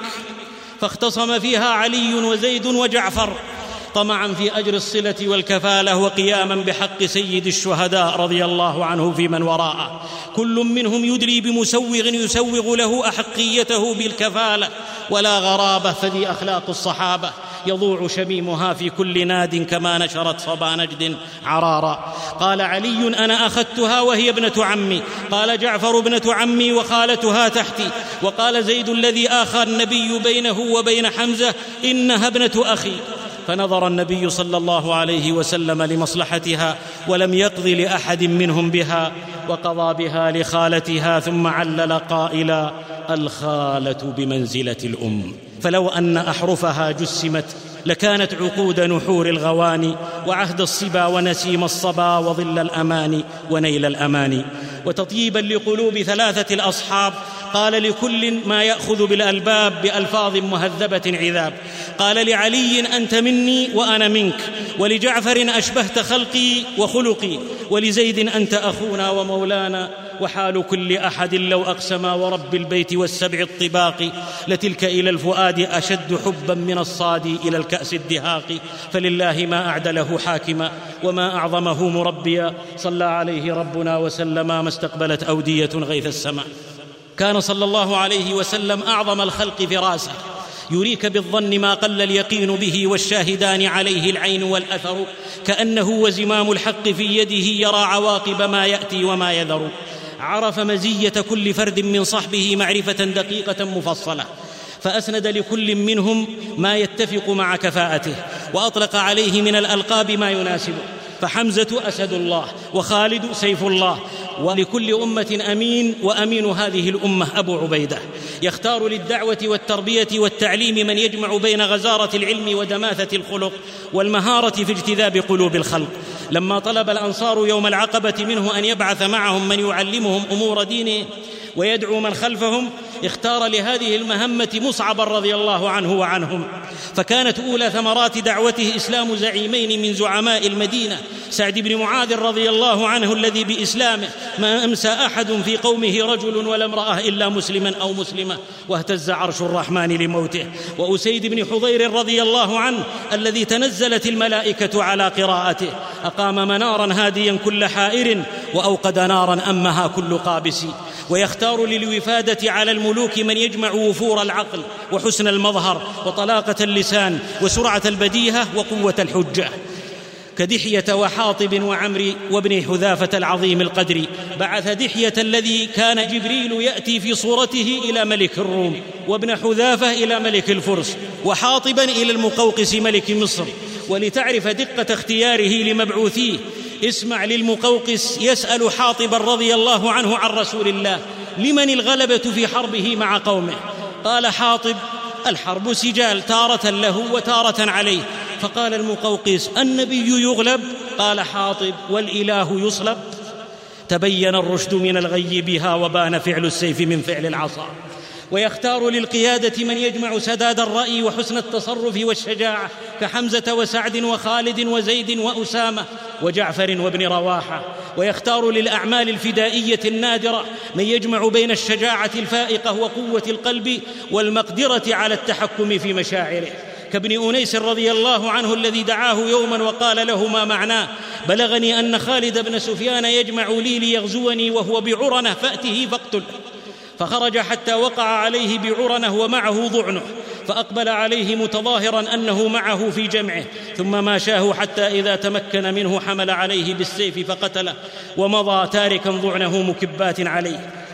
فاختصم فيها علي وزيد وجعفر طمعا في أجر الصلة والكفالة وقياما بحق سيد الشهداء رضي الله عنه في من وراءه. كل منهم يدلي بمسوغ يسوغ له أحقيته بالكفالة، ولا غرابة فذي أخلاق الصحابة يضوع شميمها في كل ناد كما نشرت صبا نجد عرارا. قال علي أنا أخذتها وهي ابنة عمي، قال جعفر ابنة عمي وخالتها تحتي، وقال زيد الذي آخى النبي بينه وبين حمزة إنها ابنة أخي. فنظر النبي صلى الله عليه وسلم لمصلحتها ولم يقض لأحد منهم بها، وقضى بها لخالتها، ثم علل قائلا الخالة بمنزلة الأم، فلو أن أحرفها جسمت لكانت عقود نحور الغواني، وعهد الصبا ونسيم الصبا وظل الأمان ونيل الأمان. وتطيبا لقلوب ثلاثة الأصحاب قال لكل ما يأخذ بالألباب بألفاظ مهذبة عذاب. قال لعلي أنت مني وأنا منك، ولجعفر أشبهت خلقي وخلقي، ولزيد أنت أخونا ومولانا، وحال كل أحد لو أقسم ورب البيت والسبع الطباق لتلك إلى الفؤاد أشد حبا من الصاد إلى الكأس الدهاق. فلله ما أعدله حاكما وما أعظمه مربيا، صلى عليه ربنا وسلم ما استقبلت أودية غيث السماء. كان صلى الله عليه وسلم أعظم الخلق فراسة، يريك بالظن ما قل اليقين به، والشاهدان عليه العين والأثر، كأنه وزمام الحق في يده يرى عواقب ما يأتي وما يذر. عرف مزية كل فرد من صحبه معرفة دقيقة مفصلة، فأسند لكل منهم ما يتفق مع كفاءته، وأطلق عليه من الألقاب ما يناسبه. فحمزة أسد الله، وخالد سيف الله، ولكل أمة أمين، وأمين هذه الأمة أبو عبيدة. يختار للدعوة والتربية والتعليم من يجمع بين غزارة العلم ودماثة الخلق والمهارة في اجتذاب قلوب الخلق. لما طلب الأنصار يوم العقبة منه أن يبعث معهم من يعلمهم أمور دينه ويدعو من خلفهم، اختار لهذه المهمة مصعب رضي الله عنه وعنهم. فكانت أولى ثمرات دعوته إسلام زعيمين من زعماء المدينة، سعد بن معاذ رضي الله عنه الذي بإسلامه ما أمسى أحد في قومه رجل ولا امرأة إلا مسلما أو مسلمة، واهتز عرش الرحمن لموته، وأسيد بن حضير رضي الله عنه الذي تنزلت الملائكة على قراءته، أقام منارا هاديا كل حائر، وأوقد نارا أمها كل قابس. ويختار للوفادة على الملوك من يجمع وفور العقل وحسن المظهر وطلاقة اللسان وسرعة البديهة وقوة الحجة، كدحية وحاطب وعمري وابن حذافة العظيم القدر. بعث دحية الذي كان جبريل يأتي في صورته إلى ملك الروم، وابن حذافة إلى ملك الفرس، وحاطبا إلى المقوقس ملك مصر. ولتعرف دقة اختياره لمبعوثيه، اسمع للمقوقس يسأل حاطبا رضي الله عنه عن رسول الله: لمن الغلبة في حربه مع قومه؟ قال حاطب: الحرب سجال، تارة له وتارة عليه. فقال المقوقس: النبي يغلب؟ قال حاطب: والإله يصلب؟ تبين الرشد من الغي بها، وبان فعل السيف من فعل العصا. ويختار للقيادة من يجمع سداد الرأي وحسن التصرف والشجاعة، كحمزة وسعد وخالد وزيد وأسامة وجعفر وابن رواحة. ويختار للأعمال الفدائية النادرة من يجمع بين الشجاعة الفائقة وقوة القلب والمقدرة على التحكم في مشاعره، كابن أنيس رضي الله عنه الذي دعاه يوما وقال له ما معناه: بلغني أن خالد بن سفيان يجمع لي ليغزوني وهو بعرنة، فأته فاقتله. فخرج حتى وقع عليه بعرنة ومعه ضعنه، فأقبل عليه متظاهرا أنه معه في جمعه، ثم ماشاه حتى إذا تمكن منه حمل عليه بالسيف فقتله، ومضى تاركا ضعنه مكبات عليه.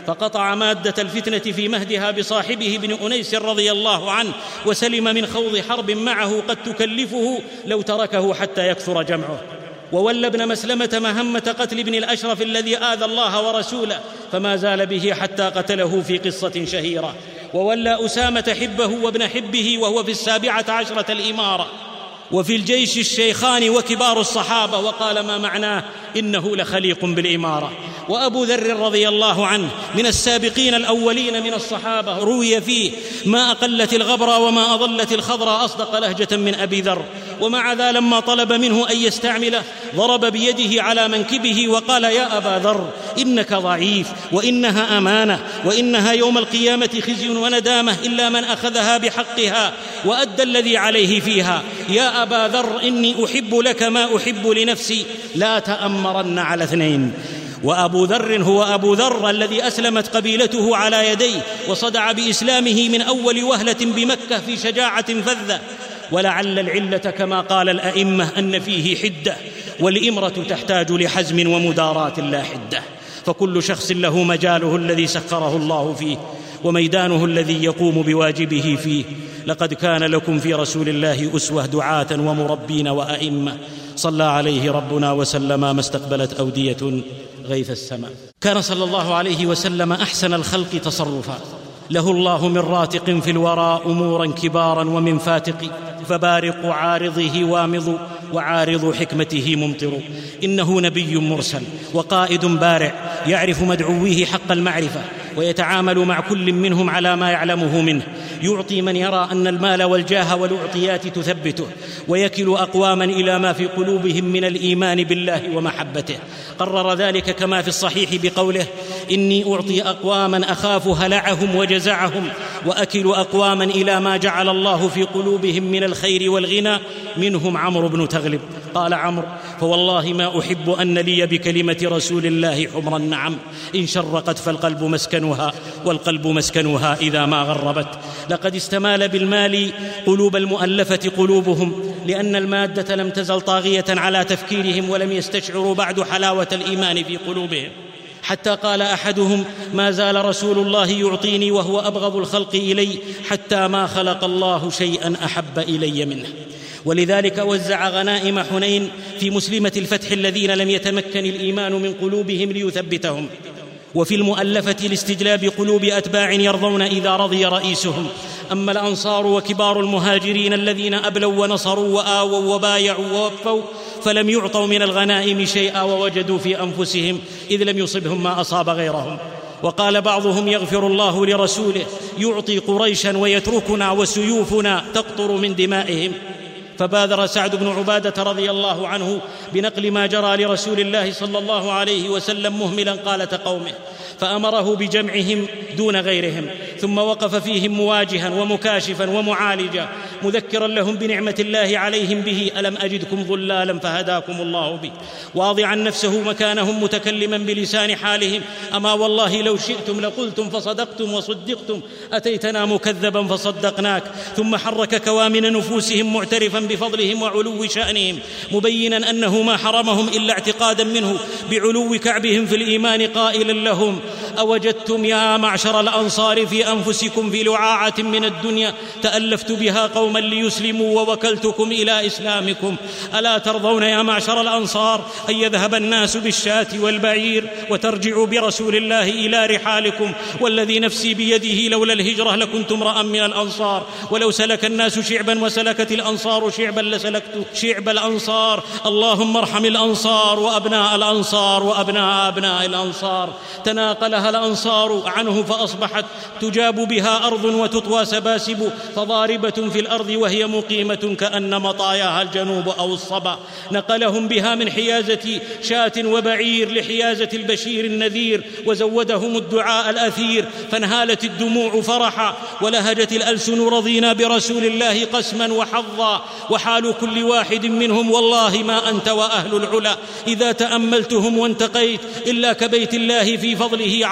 فقطع مادة الفتنة في مهدها بصاحبه بن أنيس رضي الله عنه، وسلم من خوض حرب معه قد تكلفه لو تركه حتى يكثر جمعه. وولى ابن مسلمة مهمة قتل ابن الأشرف الذي آذى الله ورسوله، فما زال به حتى قتله في قصة شهيرة. وولى أسامة حبه وابن حبه وهو في السابعة عشرة الإمارة، وفي الجيش الشيخان وكبار الصحابة، وقال ما معناه إنه لخليق بالإمارة. وأبو ذر رضي الله عنه من السابقين الأولين من الصحابة، روي فيه ما أقلت الغبرة وما أضلت الخضرة أصدق لهجة من أبي ذر. ومع ذا لما طلب منه أن يستعمله ضرب بيده على منكبه وقال يا أبا ذر إنك ضعيف، وإنها أمانة، وإنها يوم القيامة خزي وندامة إلا من أخذها بحقها وأدى الذي عليه فيها. يا أبا ذر إني أحب لك ما أحب لنفسي، لا تأمرن على اثنين. وأبو ذر هو أبو ذر الذي أسلمت قبيلته على يديه، وصدع بإسلامه من أول وهلة بمكة في شجاعة فذة. ولعل العلة كما قال الأئمة أن فيه حدة، والإمرة تحتاج لحزم ومداراة لا حدة. فكل شخص له مجاله الذي سخره الله فيه، وميدانه الذي يقوم بواجبه فيه. لقد كان لكم في رسول الله أسوة دعاة ومربين وأئمة، صلى عليه ربنا وسلم ما استقبلت أودية غيث السماء. كان صلى الله عليه وسلم أحسن الخلق تصرفا، له الله من راتق في الورى أمورا كبارا ومن فاتق، فبارق عارضه وامض وعارض حكمته ممطر. إنه نبي مرسل وقائد بارع، يعرف مدعويه حق المعرفة، ويتعامل مع كل منهم على ما يعلمه منه. يعطي من يرى أن المال والجاه والأعطيات تثبته، ويكل أقواما إلى ما في قلوبهم من الإيمان بالله ومحبته. قرر ذلك كما في الصحيح بقوله إني أعطي أقواما أخاف هلعهم وجزعهم، وأكل أقواما إلى ما جعل الله في قلوبهم من الخير والغنى، منهم عمرو بن تغلب. قال عمرو فوالله ما أحب أن لي بكلمة رسول الله حمر النعم، إن شرقت فالقلب مسكنها، والقلب مسكنها إذا ما غربت. لقد استمال بالمال قلوب المؤلفة قلوبهم، لأن المادة لم تزل طاغية على تفكيرهم، ولم يستشعروا بعد حلاوة الإيمان في قلوبهم. حتى قال أحدهم ما زال رسول الله يعطيني وهو أبغض الخلق إلي، حتى ما خلق الله شيئا أحب إلي منه. ولذلك وزع غنائم حنين في مسلمة الفتح الذين لم يتمكن الإيمان من قلوبهم ليثبتهم، وفي المؤلفة لاستجلاب قلوب أتباع يرضون إذا رضي رئيسهم. أما الأنصار وكبار المهاجرين الذين أبلوا ونصروا وآووا وبايعوا ووفوا، فلم يعطوا من الغنائم شيئا، ووجدوا في أنفسهم إذ لم يصبهم ما أصاب غيرهم. وقال بعضهم يغفر الله لرسوله يعطي قريشا ويتركنا وسيوفنا تقطر من دمائهم. فبادر سعد بن عبادة رضي الله عنه بنقل ما جرى لرسول الله صلى الله عليه وسلم مهملا قالة قومه، فأمره بجمعهم دون غيرهم، ثم وقف فيهم مواجها ومكاشفا ومعالجا، مذكرا لهم بنعمة الله عليهم به، ألم أجدكم ضلالا فهداكم الله به، واضعا نفسه مكانهم متكلما بلسان حالهم، أما والله لو شئتم لقلتم فصدقتم وصدقتم، أتيتنا مكذبا فصدقناك. ثم حرك كوامن نفوسهم معترفا بفضلهم وعلو شأنهم، مبينا أنه ما حرمهم إلا اعتقادا منه بعلو كعبهم في الإيمان، قائلا لهم أوجدتم يا معشر الأنصار في أنفسكم في لعاعة من الدنيا تألفت بها قوما ليسلموا ووكلتكم إلى إسلامكم، ألا ترضون يا معشر الأنصار أن يذهب الناس بالشاة والبعير وترجعوا برسول الله إلى رحالكم؟ والذي نفسي بيده لولا الهجرة لكنت امرأ من الأنصار، ولو سلك الناس شعبا وسلكت الأنصار شعبا لسلكت شعب الأنصار. اللهم ارحم الأنصار وأبناء الأنصار وأبناء أبناء الأنصار. تناقلها الأنصار عنه فأصبحت تجاب بها أرض وتطوى سباسب، فضاربة في الأرض وهي مقيمة كأن مطاياها الجنوب أو الصبا. نقلهم بها من حيازة شاة وبعير لحيازة البشير النذير، وزودهم الدعاء الأثير، فانهالت الدموع فرحا ولهجت الألسن رضينا برسول الله قسما وحظا. وحال كل واحد منهم والله ما أنت وأهل العلا إذا تأملتهم وانتقيت إلا كبيت الله في فضله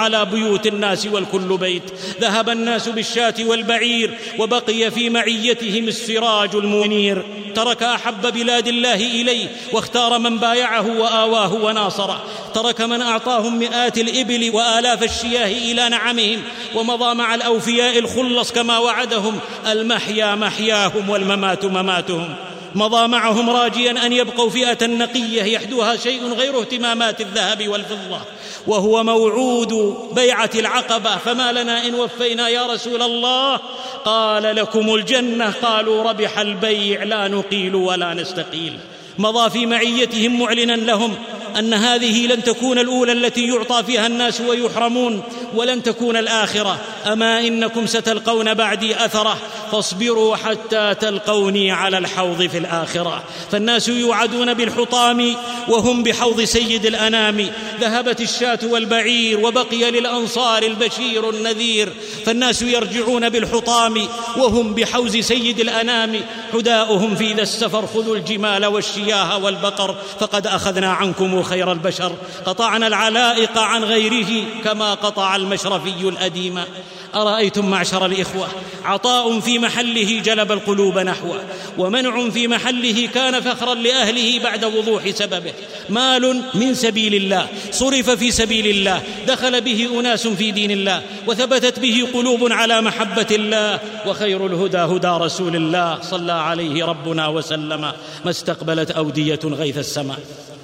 على بيوت الناس والكل بيت. ذهب الناس بالشاة والبعير وبقي في معيتهم السراج المنير. ترك أحب بلاد الله إليه واختار من بايعه وآواه وناصره. ترك من أعطاهم مئات الإبل وآلاف الشياه إلى نعمهم، ومضى مع الأوفياء الخلص كما وعدهم: المحيا محياهم والممات مماتهم. مضى معهم راجيا أن يبقوا فئة نقية يحدوها شيء غير اهتمامات الذهب والفضة، وهو موعود بيعة العقبة. فما لنا إن وفينا يا رسول الله؟ قال: لكم الجنة. قالوا: ربح البيع، لا نقيل ولا نستقيل. مضى في معيتهم معلنا لهم أن هذه لن تكون الأولى التي يعطى فيها الناس ويحرمون، ولن تكون الآخرة. أما إنكم ستلقون بعدي أثرة، فاصبروا حتى تلقوني على الحوض في الآخرة. فالناس يوعدون بالحطام وهم بحوض سيد الأنام. ذهبت الشاة والبعير وبقي للأنصار البشير النذير. فالناس يرجعون بالحطام وهم بحوز سيد الأنام. حداؤهم في ذا السفر: خذوا الجمال والشياه والبقر، فقد أخذنا عنكم خير البشر. قطعنا العلائق عن غيره كما قطع المشرفي الأديم. أرأيتم معشر الإخوة، عطاء في محله جلب القلوب نحوه، ومنع في محله كان فخرا لأهله بعد وضوح سببه. مال من سبيل الله صرف في سبيل الله، دخل به أناس في دين الله، وثبتت به قلوب على محبة الله. وخير الهدى هدى رسول الله صلى عليه ربنا وسلم، ما استقبلت أودية غيث السماء.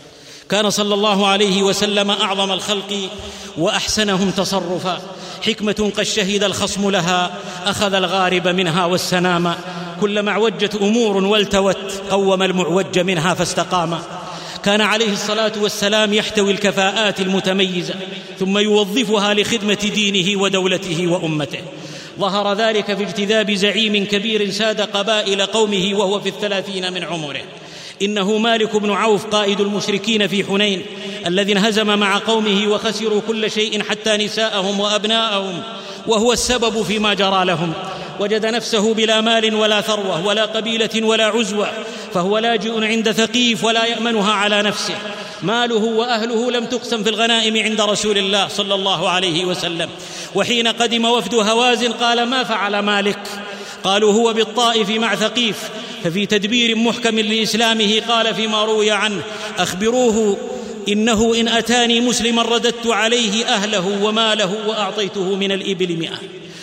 كان صلى الله عليه وسلم أعظم الخلق وأحسنهم تصرفا. حكمة قد شهد الخصم لها، أخذ الغارب منها والسنام. كلما اعوجت أمور والتوت، قوم المعوج منها فاستقام. كان عليه الصلاة والسلام يحتوي الكفاءات المتميزة، ثم يوظفها لخدمة دينه ودولته وأمته. ظهر ذلك في اجتذاب زعيم كبير ساد قبائل قومه وهو في الثلاثين من عمره. إنه مالك بن عوف قائد المشركين في حنين، الذي انهزم مع قومه وخسروا كل شيء حتى نساءهم وأبناءهم، وهو السبب فيما جرى لهم. وجد نفسه بلا مال ولا ثروة ولا قبيلة ولا عزوة، فهو لاجئ عند ثقيف ولا يأمنها على نفسه. ماله وأهله لم تقسم في الغنائم عند رسول الله صلى الله عليه وسلم. وحين قدم وفد هوازن قال: ما فعل مالك؟ قالوا: هو بالطائف مع ثقيف. ففي تدبير محكم لإسلامه قال فيما روي عنه: أخبروه إنه إن أتاني مسلما رددت عليه أهله وماله وأعطيته من الإبل مئة.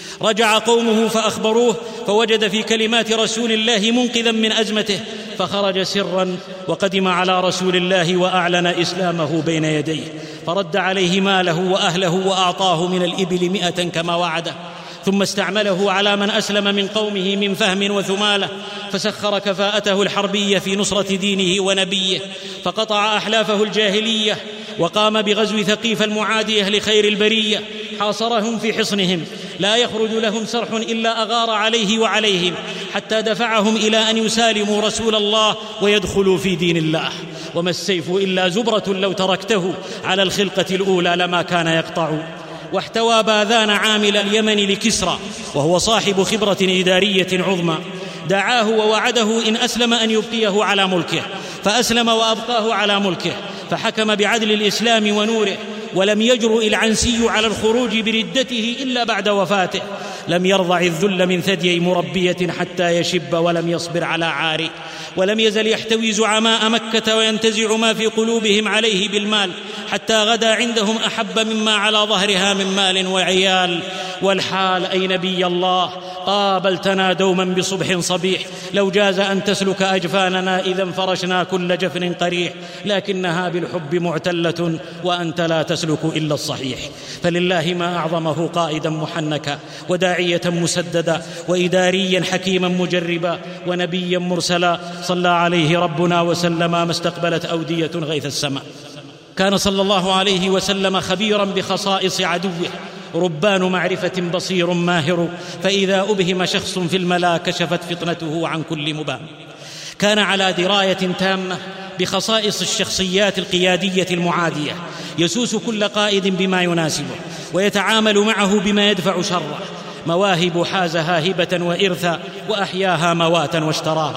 رجع قومه فأخبروه، فوجد في كلمات رسول الله منقذا من أزمته، فخرج سرا وقدم على رسول الله وأعلن إسلامه بين يديه، فرد عليه ماله وأهله وأعطاه من الإبل مئة كما وعده. ثم استعمله على من أسلم من قومه من فهم وثمالة، فسخر كفاءته الحربية في نصرة دينه ونبيه، فقطع أحلافه الجاهلية وقام بغزو ثقيف المعادية لخير البرية. حاصرهم في حصنهم، لا يخرج لهم سرح إلا أغار عليه وعليهم، حتى دفعهم إلى أن يسالموا رسول الله ويدخلوا في دين الله. وما السيف إلا زبرة لو تركته على الخلقة الأولى لما كان يقطع. واحتوى باذان عامل اليمن لكسرى، وهو صاحب خبرة إدارية عظمى. دعاه ووعده إن أسلم أن يبقيه على ملكه، فأسلم وأبقاه على ملكه، فحكم بعدل الإسلام ونوره. ولم يجرؤ العنسي على الخروج بردته إلا بعد وفاته. لم يرضع الذل من ثدي مربية حتى يشب، ولم يصبر على عار. ولم يزل يحتوي زعماء مكة وينتزع ما في قلوبهم عليه بالمال، حتى غدا عندهم أحب مما على ظهرها من مال وعيال. والحال أي نبي الله قابلتنا دوما بصبح صبيح، لو جاز أن تسلك أجفاننا إذا فرشنا كل جفن قريح، لكنها بالحب معتلة وأنت لا تسلك إلا الصحيح. فلله ما أعظمه قائدا محنكا، وداعية مسددا، وإداريا حكيما مجربا، ونبيا مرسلا، صلى عليه ربنا وسلم ما استقبلت أودية غيث السماء. كان صلى الله عليه وسلم خبيرا بخصائص عدوه، ربان معرفة بصير ماهر، فإذا أبهم شخص في الملا كشفت فطنته عن كل مبام. كان على دراية تامة بخصائص الشخصيات القيادية المعادية، يسوس كل قائد بما يناسبه، ويتعامل معه بما يدفع شره. مواهب حازها هبة وإرثا، وأحياها مواتا واشتراها.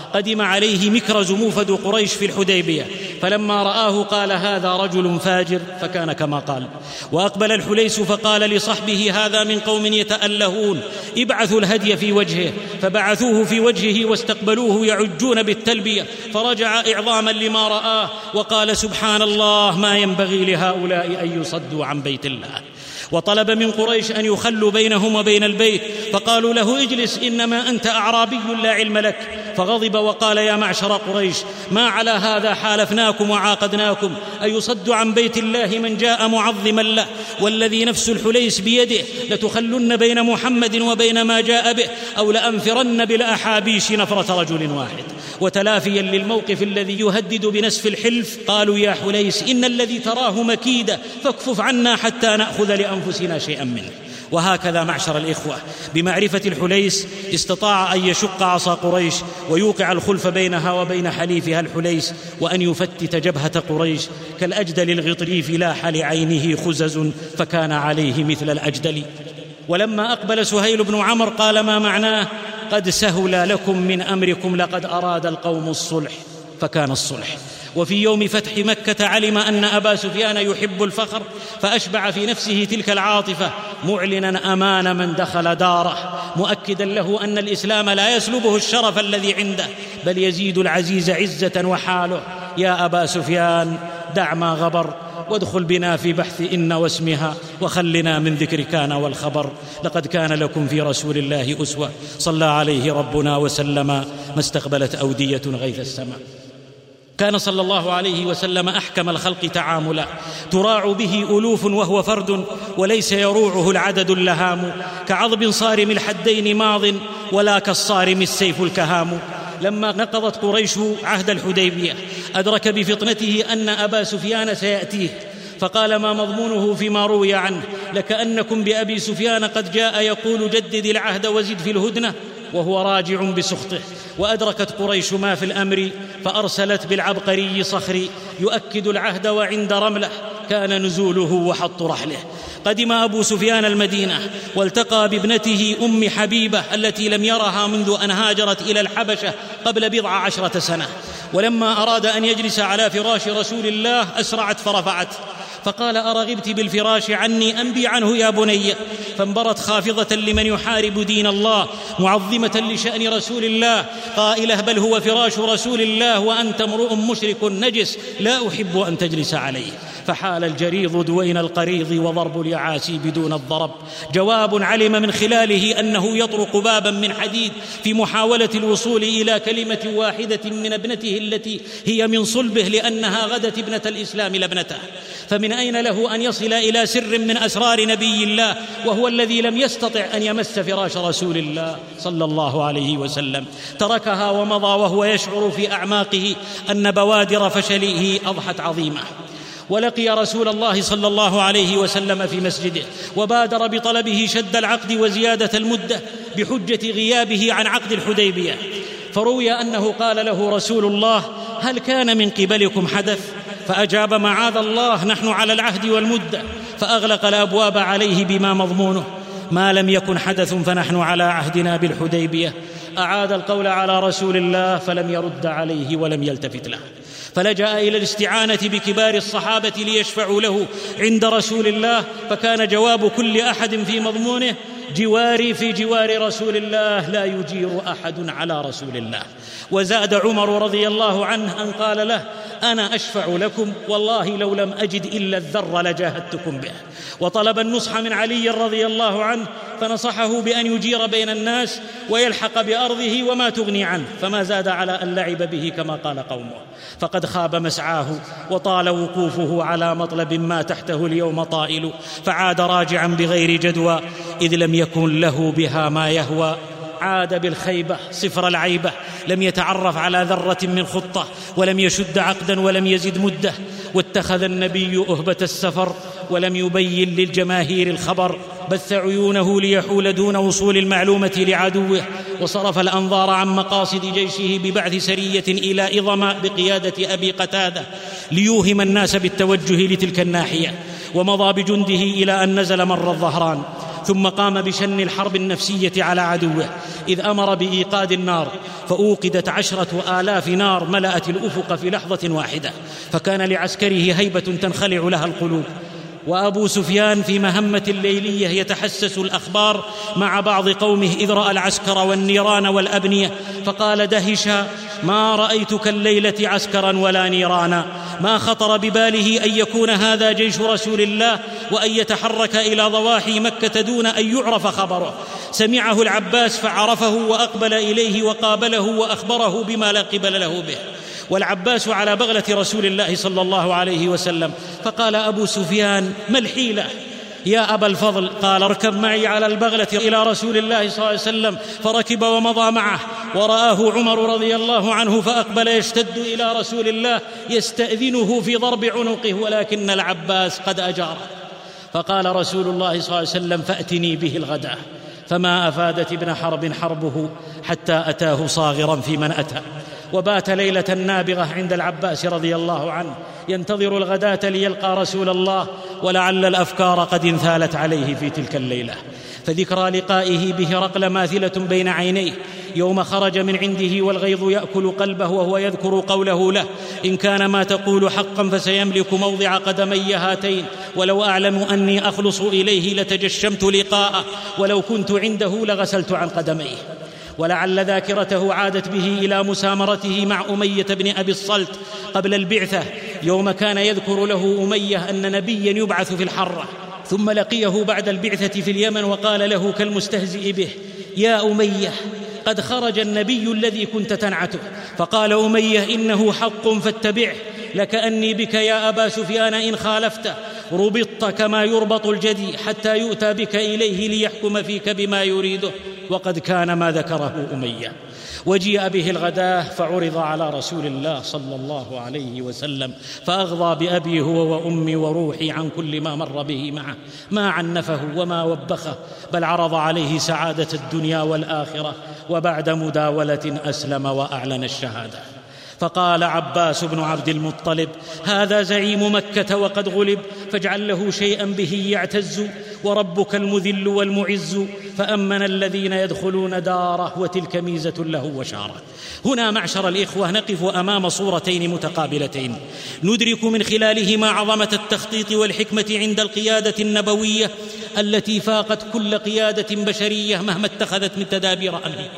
قدم عليه مكرز موفد قريش في الحديبية، فلما رآه قال هذا رجل فاجر، فكان كما قال. وأقبل الحليس فقال لصحبه هذا من قوم يتألهون، ابعثوا الهدي في وجهه، فبعثوه في وجهه واستقبلوه يعجون بالتلبية، فرجع إعظاما لما رآه وقال سبحان الله ما ينبغي لهؤلاء أن يصدوا عن بيت الله. وطلب من قريش أن يخلوا بينهم وبين البيت، فقالوا له اجلس إنما أنت أعرابي لا علم لك، فغضب وقال يا معشر قريش ما على هذا حالفناكم وعاقدناكم أن يصد عن بيت الله من جاء معظما له، والذي نفس الحليس بيده لتخلن بين محمد وبين ما جاء به أو لأنفرن بالأحابيش نفرة رجل واحد. وتلافيا للموقف الذي يهدد بنسف الحلف قالوا يا حليس إن الذي تراه مكيدة فاكفف عنا حتى نأخذ لأنفسنا شيئا منه. وهكذا معشر الإخوة بمعرفة الحليس استطاع أن يشق عصا قريش ويوقع الخلف بينها وبين حليفها الحليس، وأن يفتت جبهة قريش كالأجدل الغطريف لاح لعينه خزز فكان عليه مثل الأجدل. ولما أقبل سهيل بن عمرو قال ما معناه قد سهل لكم من أمركم لقد أراد القوم الصلح، فكان الصلح. وفي يوم فتح مكة علم أن أبا سفيان يحب الفخر فأشبع في نفسه تلك العاطفة، معلنا أمان من دخل داره، مؤكدا له أن الإسلام لا يسلبه الشرف الذي عنده بل يزيد العزيز عزة وحاله. يا أبا سفيان دع ما غبر وادخل بنا في بحث إن واسمها وخلنا من ذكر كان والخبر، لقد كان لكم في رسول الله أسوة صلى عليه ربنا وسلم ما استقبلت أودية غيث السماء. كان صلى الله عليه وسلم أحكم الخلق تعاملا، تراع به ألوف وهو فرد وليس يروعه العدد اللهام، كعضب صارم الحدين ماض ولا كالصارم السيف الكهام. لما نقضت قريش عهد الحديبية أدرك بفطنته أن أبا سفيان سيأتيه، فقال ما مضمونه فيما روي عنه لكأنكم بأبي سفيان قد جاء يقول جدد العهد وزد في الهدنة وهو راجع بسخطه. وأدركت قريش ما في الأمر فأرسلت بالعبقري صخري يؤكد العهد، وعند رمله كان نزوله وحط رحله. قدم أبو سفيان المدينة والتقى بابنته أم حبيبة التي لم يرها منذ أن هاجرت إلى الحبشة قبل بضع عشرة سنة، ولما أراد أن يجلس على فراش رسول الله أسرعت فرفعته فقال أرغبت بالفراش عني أنبي عنه يا بني، فانبرت خافضة لمن يحارب دين الله معظمة لشأن رسول الله قائلة بل هو فراش رسول الله وأنت امرؤ مشرك نجس لا أحب أن تجلس عليه. فحال الجريض دوين القريض وضرب اليعاسي بدون الضرب. جواب علم من خلاله أنه يطرق بابا من حديد في محاولة الوصول إلى كلمة واحدة من ابنته التي هي من صلبه لأنها غدت ابنة الإسلام لابنته. فمن أين له أن يصل إلى سر من أسرار نبي الله وهو الذي لم يستطع أن يمس فراش رسول الله صلى الله عليه وسلم؟ تركها ومضى وهو يشعر في أعماقه أن بوادر فشله أضحت عظيمة. ولقي رسول الله صلى الله عليه وسلم في مسجده وبادر بطلبه شد العقد وزيادة المدة بحجة غيابه عن عقد الحديبية. فروي أنه قال له رسول الله هل كان من قبلكم حدث؟ فأجاب معاذ الله نحن على العهد والمدة، فأغلق الأبواب عليه بما مضمونه ما لم يكن حدث فنحن على عهدنا بالحديبية. أعاد القول على رسول الله فلم يرد عليه ولم يلتفت له، فلجأ إلى الاستعانة بكبار الصحابة ليشفعوا له عند رسول الله، فكان جواب كل أحد في مضمونه جواري في جوار رسول الله لا يجير أحد على رسول الله. وزاد عمر رضي الله عنه أن قال له أنا أشفع لكم والله لو لم أجد إلا الذر لجاهدتكم به. وطلب النصح من علي رضي الله عنه فنصحه بأن يجير بين الناس ويلحق بأرضه وما تغني عنه، فما زاد على أن لعب به كما قال قومه، فقد خاب مسعاه وطال وقوفه على مطلب ما تحته اليوم طائل، فعاد راجعا بغير جدوى إذ لم يكن له بها ما يهوى. عاد بالخيبة صفر العيبة، لم يتعرف على ذرة من خطة ولم يشد عقدا ولم يزد مدة. واتخذ النبي أهبة السفر ولم يبين للجماهير الخبر، بث عيونه ليحول دون وصول المعلومة لعدوه، وصرف الأنظار عن مقاصد جيشه ببعث سرية إلى إظم بقيادة أبي قتادة ليوهم الناس بالتوجه لتلك الناحية، ومضى بجنده إلى أن نزل مر الظهران. ثم قام بشن الحرب النفسية على عدوه، إذ أمر بإيقاد النار فأوقدت عشرة آلاف نار ملأت الأفق في لحظة واحدة، فكان لعسكره هيبة تنخلع لها القلوب. وأبو سفيان في مهمة ليلية يتحسس الأخبار مع بعض قومه إذ رأى العسكر والنيران والأبنية، فقال دهشا: ما رأيتك الليلة عسكرا ولا نيرانا. ما خطر بباله أن يكون هذا جيش رسول الله وأن يتحرك إلى ضواحي مكة دون أن يعرف خبره. سمعه العباس فعرفه وأقبل إليه وقابله وأخبره بما لا قبل له به، والعباس على بغلة رسول الله صلى الله عليه وسلم. فقال أبو سفيان: ما الحيلة يا أبا الفضل؟ قال: اركب معي على البغلة إلى رسول الله صلى الله عليه وسلم. فركب ومضى معه، ورآه عمر رضي الله عنه فأقبل يشتد إلى رسول الله يستأذنه في ضرب عنقه، ولكن العباس قد أجاره. فقال رسول الله صلى الله عليه وسلم: فأتني به الغداء. فما أفادت ابن حرب حربه حتى أتاه صاغرا في من أتى، وبات ليلة نابغة عند العباس رضي الله عنه ينتظر الغداة ليلقى رسول الله، ولعل الأفكار قد انثالت عليه في تلك الليلة. فذكرى لقائه بهرقل ماثلة بين عينيه يوم خرج من عنده والغيظ يأكل قلبه وهو يذكر قوله له: إن كان ما تقول حقا فسيملك موضع قدمي هاتين، ولو أعلم أني أخلص إليه لتجشمت لقاءه، ولو كنت عنده لغسلت عن قدميه. ولعل ذاكرته عادت به إلى مسامرته مع أمية بن أبي الصلت قبل البعثة، يوم كان يذكر له أمية أن نبيا يبعث في الحرة، ثم لقيه بعد البعثة في اليمن وقال له كالمستهزئ به: يا أمية، قد خرج النبي الذي كنت تنعته. فقال أمية: إنه حق فاتبعه، لكأني بك يا أبا سفيان إن خالفته ربطت كما يربط الجدي حتى يؤتى بك إليه ليحكم فيك بما يريده. وقد كان ما ذكره أمية. وجيء به الغداة فعرض على رسول الله صلى الله عليه وسلم، فأغضى بأبي هو وأمي وروحي عن كل ما مر به معه، ما عنفه وما وبخه، بل عرض عليه سعادة الدنيا والآخرة. وبعد مداولة أسلم وأعلن الشهادة. فقال عباس بن عبد المطلب: هذا زعيم مكة وقد غلب، فاجعل له شيئا به يعتز، وربك المذل والمعز، فأمن الذين يدخلون داره، وتلك ميزة له وشارة. هنا معشر الإخوة نقف أمام صورتين متقابلتين ندرك من خلالهما عظمة التخطيط والحكمة عند القيادة النبوية التي فاقت كل قيادة بشرية مهما اتخذت من تدابير أمنية.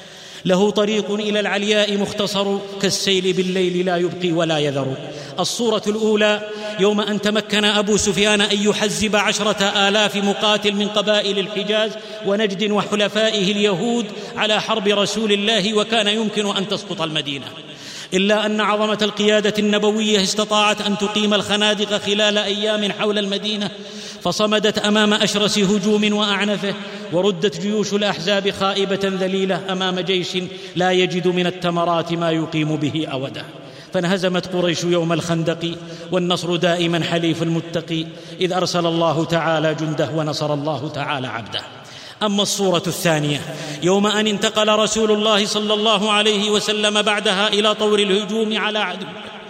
له طريق إلى العلياء مختصر، كالسيل بالليل لا يبقي ولا يذر. الصورة الأولى يوم أن تمكن أبو سفيان أن يحزب عشرة آلاف مقاتل من قبائل الحجاز ونجد وحلفائه اليهود على حرب رسول الله، وكان يمكن أن تسقط المدينة، إلا أن عظمة القيادة النبوية استطاعت أن تقيم الخنادق خلال أيام حول المدينة، فصمدت أمام أشرس هجوم وأعنفه، وردت جيوش الأحزاب خائبة ذليلة أمام جيش لا يجد من التمرات ما يقيم به أوده. فانهزمت قريش يوم الخندق، والنصر دائما حليف المتقي، إذ أرسل الله تعالى جنده ونصر الله تعالى عبده. أما الصورة الثانية يوم أن انتقل رسول الله صلى الله عليه وسلم بعدها إلى طور الهجوم على عدوه،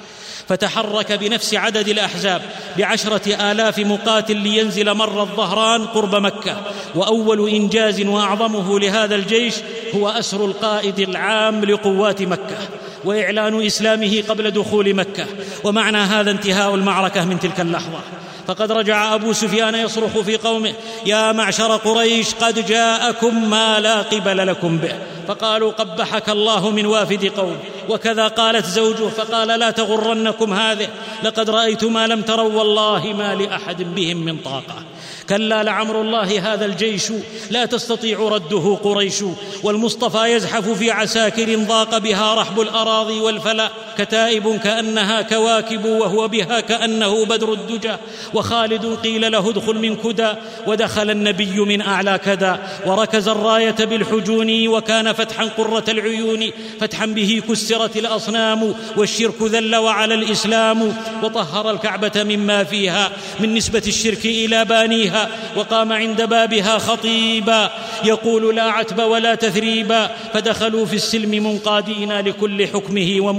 فتحرك بنفس عدد الأحزاب بعشرة آلاف مقاتل لينزل مر الظهران قرب مكة. وأول إنجاز وأعظمه لهذا الجيش هو أسر القائد العام لقوات مكة وإعلان إسلامه قبل دخول مكة، ومعنى هذا انتهاء المعركة من تلك اللحظة. فقد رجع أبو سفيان يصرخ في قومه: يا معشر قريش، قد جاءكم ما لا قبل لكم به. فقالوا: قبحك الله من وافد قوم. وكذا قالت زوجه، فقال: لا تغرنكم هذه، لقد رأيت ما لم تروا، والله ما لأحد بهم من طاقة. كلا لعمر الله هذا الجيش لا تستطيع رده قريش، والمصطفى يزحف في عساكر ضاق بها رحب الأراضي والفلا، كتائب كأنها كواكب وهو بها كأنه بدر الدجى. وخالد قيل له ادخل من كدى، ودخل النبي من أعلى كدى، وركز الراية بالحجون، وكان فتحا قرة العيون، فتحا به كسرت الأصنام، والشرك ذل وعلى الإسلام، وطهر الكعبة مما فيها من نسبة الشرك إلى بانيها، وقام عند بابها خطيبا يقول: لا عتب ولا تثريبا. فدخلوا في السلم منقادين لكل حكمه ومذعنين،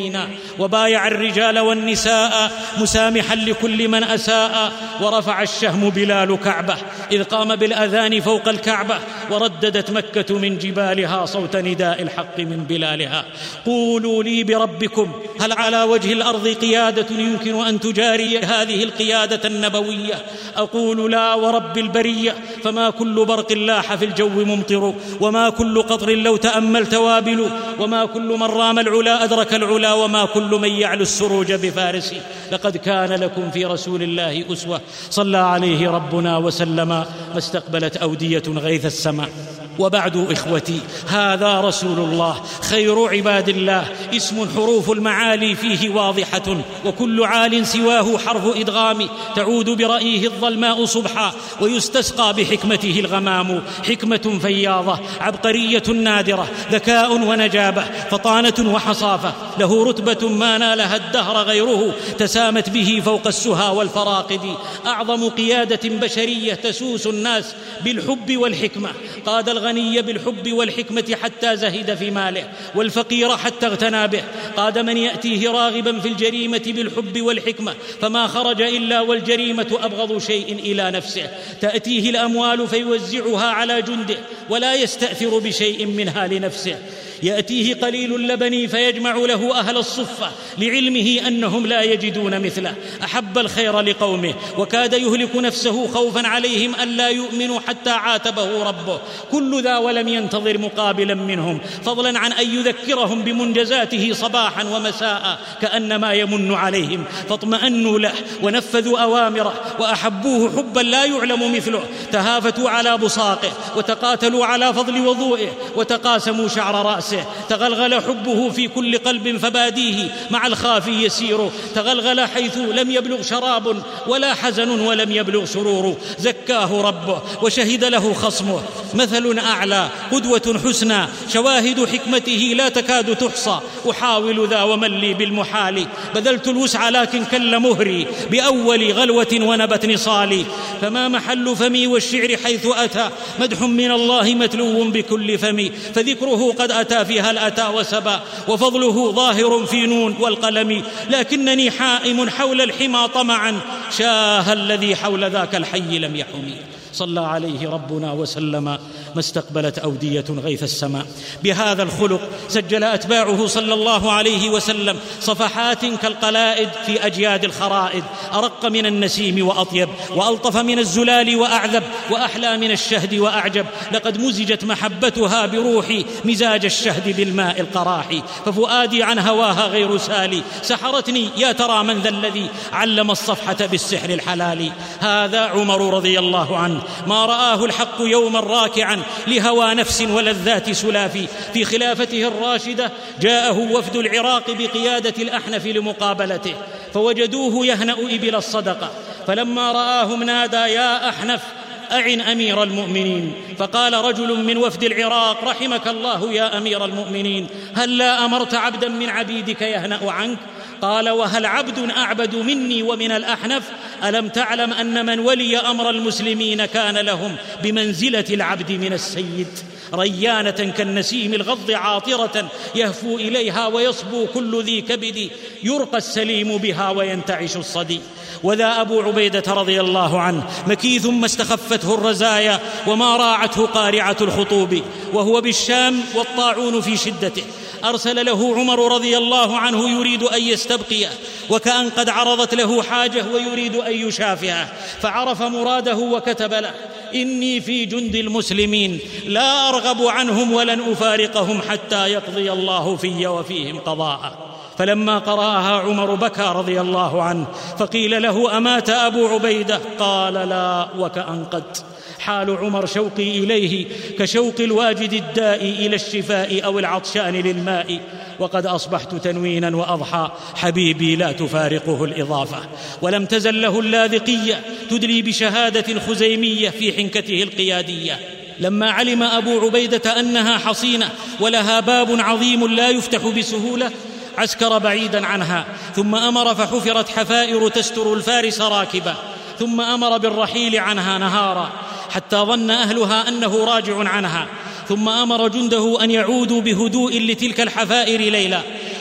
المؤمنين، وبايع الرجال والنساء مسامحا لكل من أساء، ورفع الشهم بلال كعبة إذ قام بالأذان فوق الكعبة، ورددت مكة من جبالها صوت نداء الحق من بلالها. قولوا لي بربكم هل على وجه الأرض قيادة يمكن أن تجاري هذه القيادة النبوية؟ أقول لا ورب البرية، فما كل برق لاح في الجو ممطر، وما كل قطر لو تأملت وابل، وما كل من رام العلا أدرك العلا، وما كل من يعلو السروج بفارس. لقد كان لكم في رسول الله أسوة، صلى عليه ربنا وسلم، ما استقبلت أودية غيث السماء. وبعد إخوتي، هذا رسول الله خير عباد الله، اسم حروف المعالي فيه واضحة، وكل عال سواه حرف إدغام، تعود برأيه الظلماء صبحا، ويستسقى بحكمته الغمام. حكمة فياضة عبقرية نادرة، ذكاء ونجابة، فطانة وحصافة، له رتبة ما نالها الدهر غيره، تسامت به فوق السها والفراقد. أعظم قيادة بشرية تسوس الناس بالحب والحكمة، قاد الغني بالحب والحكمة حتى زهد في ماله، والفقير حتى اغتنى به. قاد من يأتيه راغبا في الجريمة بالحب والحكمة، فما خرج إلا والجريمة أبغض شيء إلى نفسه. تأتيه الأموال فيوزعها على جنده، ولا يستأثر بشيء منها لنفسه. يأتيه قليل اللبن فيجمع له أهل الصفة، لعلمه أنهم لا يجدون مثله. أحب الخير لقومه، وكاد يهلك نفسه خوفا عليهم ألا يؤمنوا حتى عاتبه ربه. كل ذا ولم ينتظر مقابلا منهم، فضلا عن أن يذكرهم بمنجزاته صباحا ومساء كأنما يمن عليهم، فاطمأنوا له ونفذوا أوامره، وأحبوه حبا لا يعلم مثله. تهافتوا على بصاقه، وتقاتلوا على فضل وضوئه، وتقاسموا شعر رأسه. تغلغل حبه في كل قلب، فباديه مع الخافي يسير. تغلغل حيث لم يبلغ شراب ولا حزن ولم يبلغ سرور. زكاه ربه وشهد له خصمه، مثل أعلى قدوة حسنى، شواهد حكمته لا تكاد تحصى. أحاول ذا ومن لي بالمحال، بذلت الوسع لكن كل مهري، بأول غلوة ونبت نصالي. فما محل فمي والشعر حيث أتى، مدح من الله متلو بكل فمي. فذكره قد أتى فيها الأتى وسبا، وفضله ظاهر في نون والقلم. لكنني حائم حول الحمى طمعا، شاه الذي حول ذاك الحي لم يحمي. صلى عليه ربنا وسلم، ما استقبلت أودية غيث السماء. بهذا الخلق سجل أتباعه صلى الله عليه وسلم صفحات كالقلائد في أجياد الخرائد، أرق من النسيم وأطيب، وألطف من الزلال وأعذب، وأحلى من الشهد وأعجب. لقد مزجت محبتها بروحي مزاج الشهد بالماء القراحي، ففؤادي عن هواها غير سالي. سحرتني يا ترى من ذا الذي علم الصفحة بالسحر الحلال. هذا عمر رضي الله عنه، ما رآه الحق يوما راكعا لهوى نفس ولذات سلافي. في خلافته الراشدة جاءه وفد العراق بقيادة الأحنف لمقابلته، فوجدوه يهنأ إبل الصدقة، فلما رآهم نادى يا أحنف أعن أمير المؤمنين. فقال رجل من وفد العراق رحمك الله يا أمير المؤمنين، هل لا أمرت عبدا من عبيدك يهنأ عنك؟ قال وهل عبد أعبد مني ومن الأحنف؟ ألم تعلم أن من ولي أمر المسلمين كان لهم بمنزلة العبد من السيد، ريانة كالنسيم الغض عاطرة يهفو إليها ويصبو كل ذي كبد، يرقى السليم بها وينتعش الصدي. وذا أبو عبيدة رضي الله عنه مكيث ما استخفته الرزايا وما راعته قارعة الخطوب، وهو بالشام والطاعون في شدته. أرسل له عمر رضي الله عنه يريد أن يستبقيه، وكأن قد عرضت له حاجة ويريد أن يشافعه، فعرف مراده وكتب له إني في جند المسلمين لا أرغب عنهم ولن أفارقهم حتى يقضي الله في وفيهم قضاء. فلما قرأها عمر بكى رضي الله عنه، فقيل له أمات أبو عبيدة؟ قال لا وكأن قد. حال عمر شوقي إليه كشوق الواجد الدائي إلى الشفاء أو العطشان للماء، وقد أصبحت تنوينا وأضحى حبيبي لا تفارقه الإضافة. ولم تزل له اللاذقية تدلي بشهادة خزيمية في حنكته القيادية. لما علم أبو عبيدة أنها حصينة ولها باب عظيم لا يفتح بسهولة، عسكر بعيدا عنها، ثم أمر فحفرت حفائر تستر الفارس راكبا، ثم أمر بالرحيل عنها نهارا حتى ظن أهلها أنه راجع عنها، ثم أمر جنده أن يعودوا بهدوء لتلك الحفائر ليلا.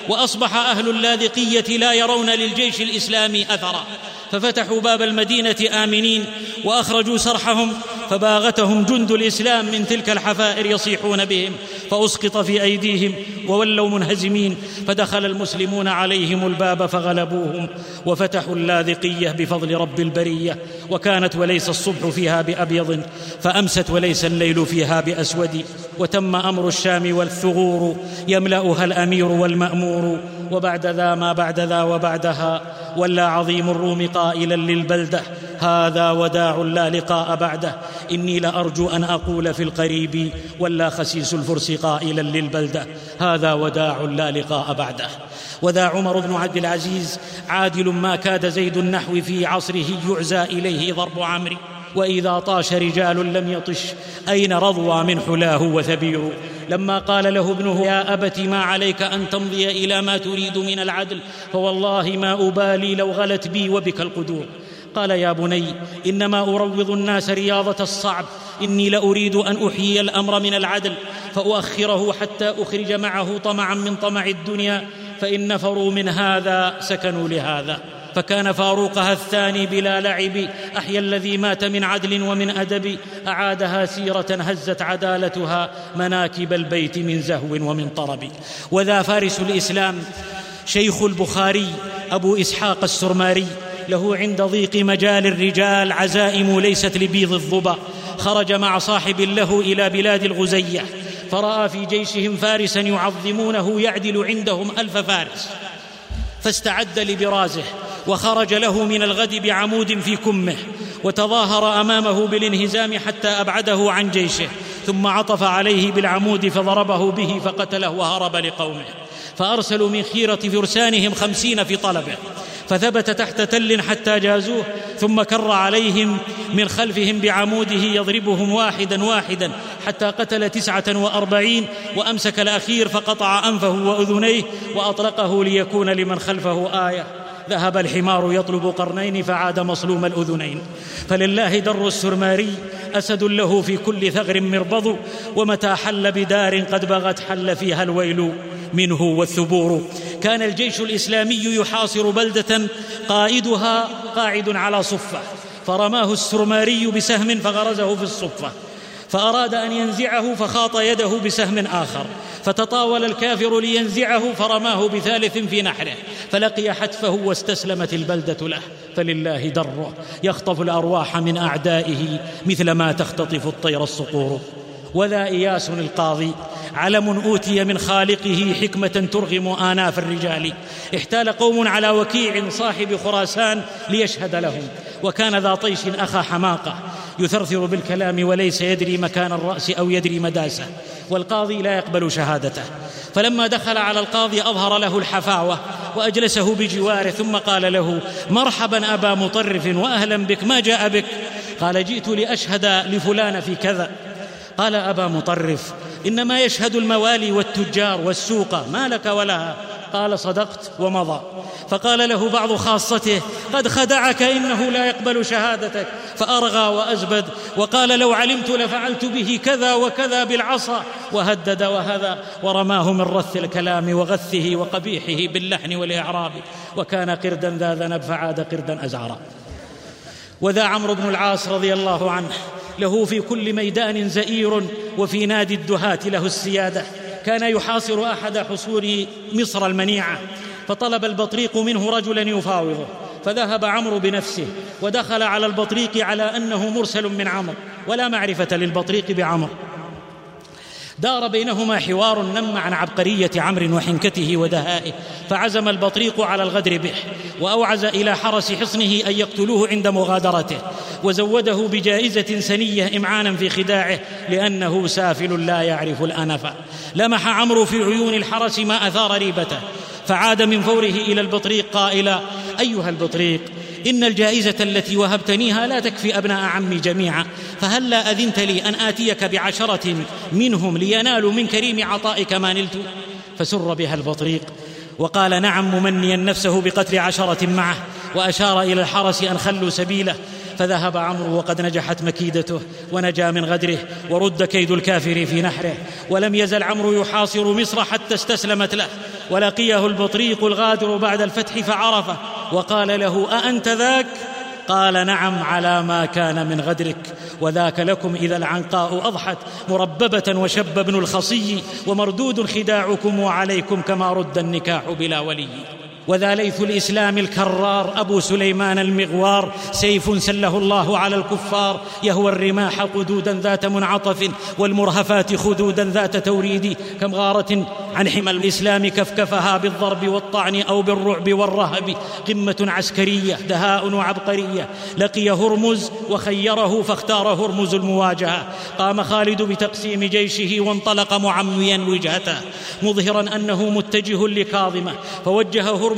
وأصبح أهل اللاذقية لا يرون للجيش الإسلامي أثرا، ففتحوا باب المدينة آمنين وأخرجوا سرحهم، فباغتهم جند الإسلام من تلك الحفائر يصيحون بهم، فأسقط في أيديهم وولوا منهزمين، فدخل المسلمون عليهم الباب فغلبوهم وفتحوا اللاذقية بفضل رب البرية. وكانت وليس الصبح فيها بأبيض، فأمست وليس الليل فيها بأسود، وتم أمر الشام والثغور يملأها الأمير والمأمور. وبعد ذا ما بعد ذا وبعدها ولا عظيم الروم قائلا للبلدة: هذا وداع لا لقاء بعده، إني لأرجو أن أقول في القريب ولا خسيس الفرس قائلا للبلدة: هذا وداع لا لقاء بعده. وذا عمر بن عبد العزيز عادل ما كاد زيد النحو في عصره يعزى إليه ضرب عمرو، وإذا طاش رجال لم يطش أين رضوى من حلاه وثبير. لما قال له ابنه: يا أبت ما عليك أن تمضي إلى ما تريد من العدل، فوالله ما أبالي لو غلت بي وبك القدور. قال: يا بني إنما أروض الناس رياضة الصعب، إني لأريد أن أحيي الأمر من العدل فأؤخره حتى أخرج معه طمعا من طمع الدنيا، فإن نفروا من هذا سكنوا لهذا. فكان فاروقها الثاني بلا لعب، أحيا الذي مات من عدل ومن أدب، أعادها سيرة هزت عدالتها مناكب البيت من زهو ومن طرب. وذا فارس الإسلام شيخ البخاري أبو إسحاق السرماري، له عند ضيق مجال الرجال عزائم ليست لبيض الظبا، خرج مع صاحب له إلى بلاد الغزية، فرأى في جيشهم فارسا يعظمونه يعدل عندهم ألف فارس، فاستعد لبرازه، وخرج له من الغد بعمود في كمه، وتظاهر أمامه بالانهزام حتى أبعده عن جيشه، ثم عطف عليه بالعمود فضربه به فقتله وهرب لقومه. فأرسلوا من خيرة فرسانهم خمسين في طلبه، فثبت تحت تل حتى جازوه، ثم كر عليهم من خلفهم بعموده يضربهم واحدا واحدا حتى قتل تسعة وأربعين، وأمسك الأخير فقطع أنفه وأذنيه وأطلقه ليكون لمن خلفه آية. ذهب الحمار يطلب قرنين فعاد مصلوم الأذنين. فلله در السرماري أسد له في كل ثغر مربض، ومتى حل بدار قد بغت حل فيها الويل منه والثبور. كان الجيش الإسلامي يحاصر بلدة قائدها قاعد على صفة، فرماه السرماري بسهم فغرزه في الصفة، فأراد أن ينزعه فخاط يده بسهم آخر، فتطاول الكافر لينزعه فرماه بثالث في نحره، فلقي حتفه واستسلمت البلدة له. فلله دره يخطف الأرواح من أعدائه مثل ما تختطف الطير الصقور. وذا إياس القاضي علم أوتي من خالقه حكمة ترغم آناف الرجال، احتال قوم على وكيع صاحب خراسان ليشهد لهم، وكان ذا طيش أخا حماقة يثرثر بالكلام وليس يدري مكان الرأس أو يدري مداسه، والقاضي لا يقبل شهادته. فلما دخل على القاضي أظهر له الحفاوة وأجلسه بجواره، ثم قال له: مرحبا أبا مطرف وأهلا بك، ما جاء بك؟ قال: جئت لأشهد لفلان في كذا. قال: أبا مطرف إنما يشهد الموالي والتجار والسوق، ما لك ولها؟ قال: صدقت، ومضى. فقال له بعض خاصته: قد خدعك، إنه لا يقبل شهادتك. فأرغى وأزبد وقال: لو علمت لفعلت به كذا وكذا بالعصا، وهدد وهذا، ورماه من رث الكلام وغثه وقبيحه باللحن والإعراب، وكان قردا ذا ذنب فعاد قردا أزعرا. وذا عمرو بن العاص رضي الله عنه له في كل ميدان زئير، وفي نادي الدهاة له السيادة. كان يحاصر أحد حصور مصر المنيعة، فطلب البطريق منه رجلا يفاوضه، فذهب عمرو بنفسه ودخل على البطريق على أنه مرسل من عمرو، ولا معرفة للبطريق بعمرو. دار بينهما حوار نم عن عبقرية عمرو وحنكته ودهائه، فعزم البطريق على الغدر به، وأوعز إلى حرس حصنه أن يقتلوه عند مغادرته، وزوده بجائزة سنية إمعانا في خداعه لأنه سافل لا يعرف الأنف. لمح عمرو في عيون الحرس ما أثار ريبته، فعاد من فوره إلى البطريق قائلا: أيها البطريق، إن الجائزة التي وهبتنيها لا تكفي أبناء عمي جميعا، فهل لا أذنت لي أن آتيك بعشرة منهم لينالوا من كريم عطائك ما نلت؟ فسر بها البطريق وقال: نعم، ممنيا نفسه بقتل عشرة معه، وأشار إلى الحرس أن خلوا سبيله. فذهب عمرو وقد نجحت مكيدته ونجا من غدره، ورد كيد الكافر في نحره. ولم يزل عمرو يحاصر مصر حتى استسلمت له، ولقيه البطريق الغادر بعد الفتح فعرفه وقال له: أأنت ذاك؟ قال: نعم، على ما كان من غدرك. وذاك لكم إذا العنقاء أضحت مرببة وشب ابن الخصي، ومردود خداعكم وعليكم كما رد النكاح بلا ولي. وذا ليث الإسلام الكرار أبو سليمان المغوار، سيف سله الله على الكفار، يهوى الرماح قدودا ذات منعطف، والمرهفات خدودا ذات توريد. كم غارة عن حمى الإسلام كفكفها بالضرب والطعن أو بالرعب والرهب. قمة عسكرية دهاء وعبقرية، لقي هرمز وخيره فاختار هرمز المواجهة. قام خالد بتقسيم جيشه وانطلق معميا وجهته مظهرا أنه متجه لكاظمة، فوجه هرمز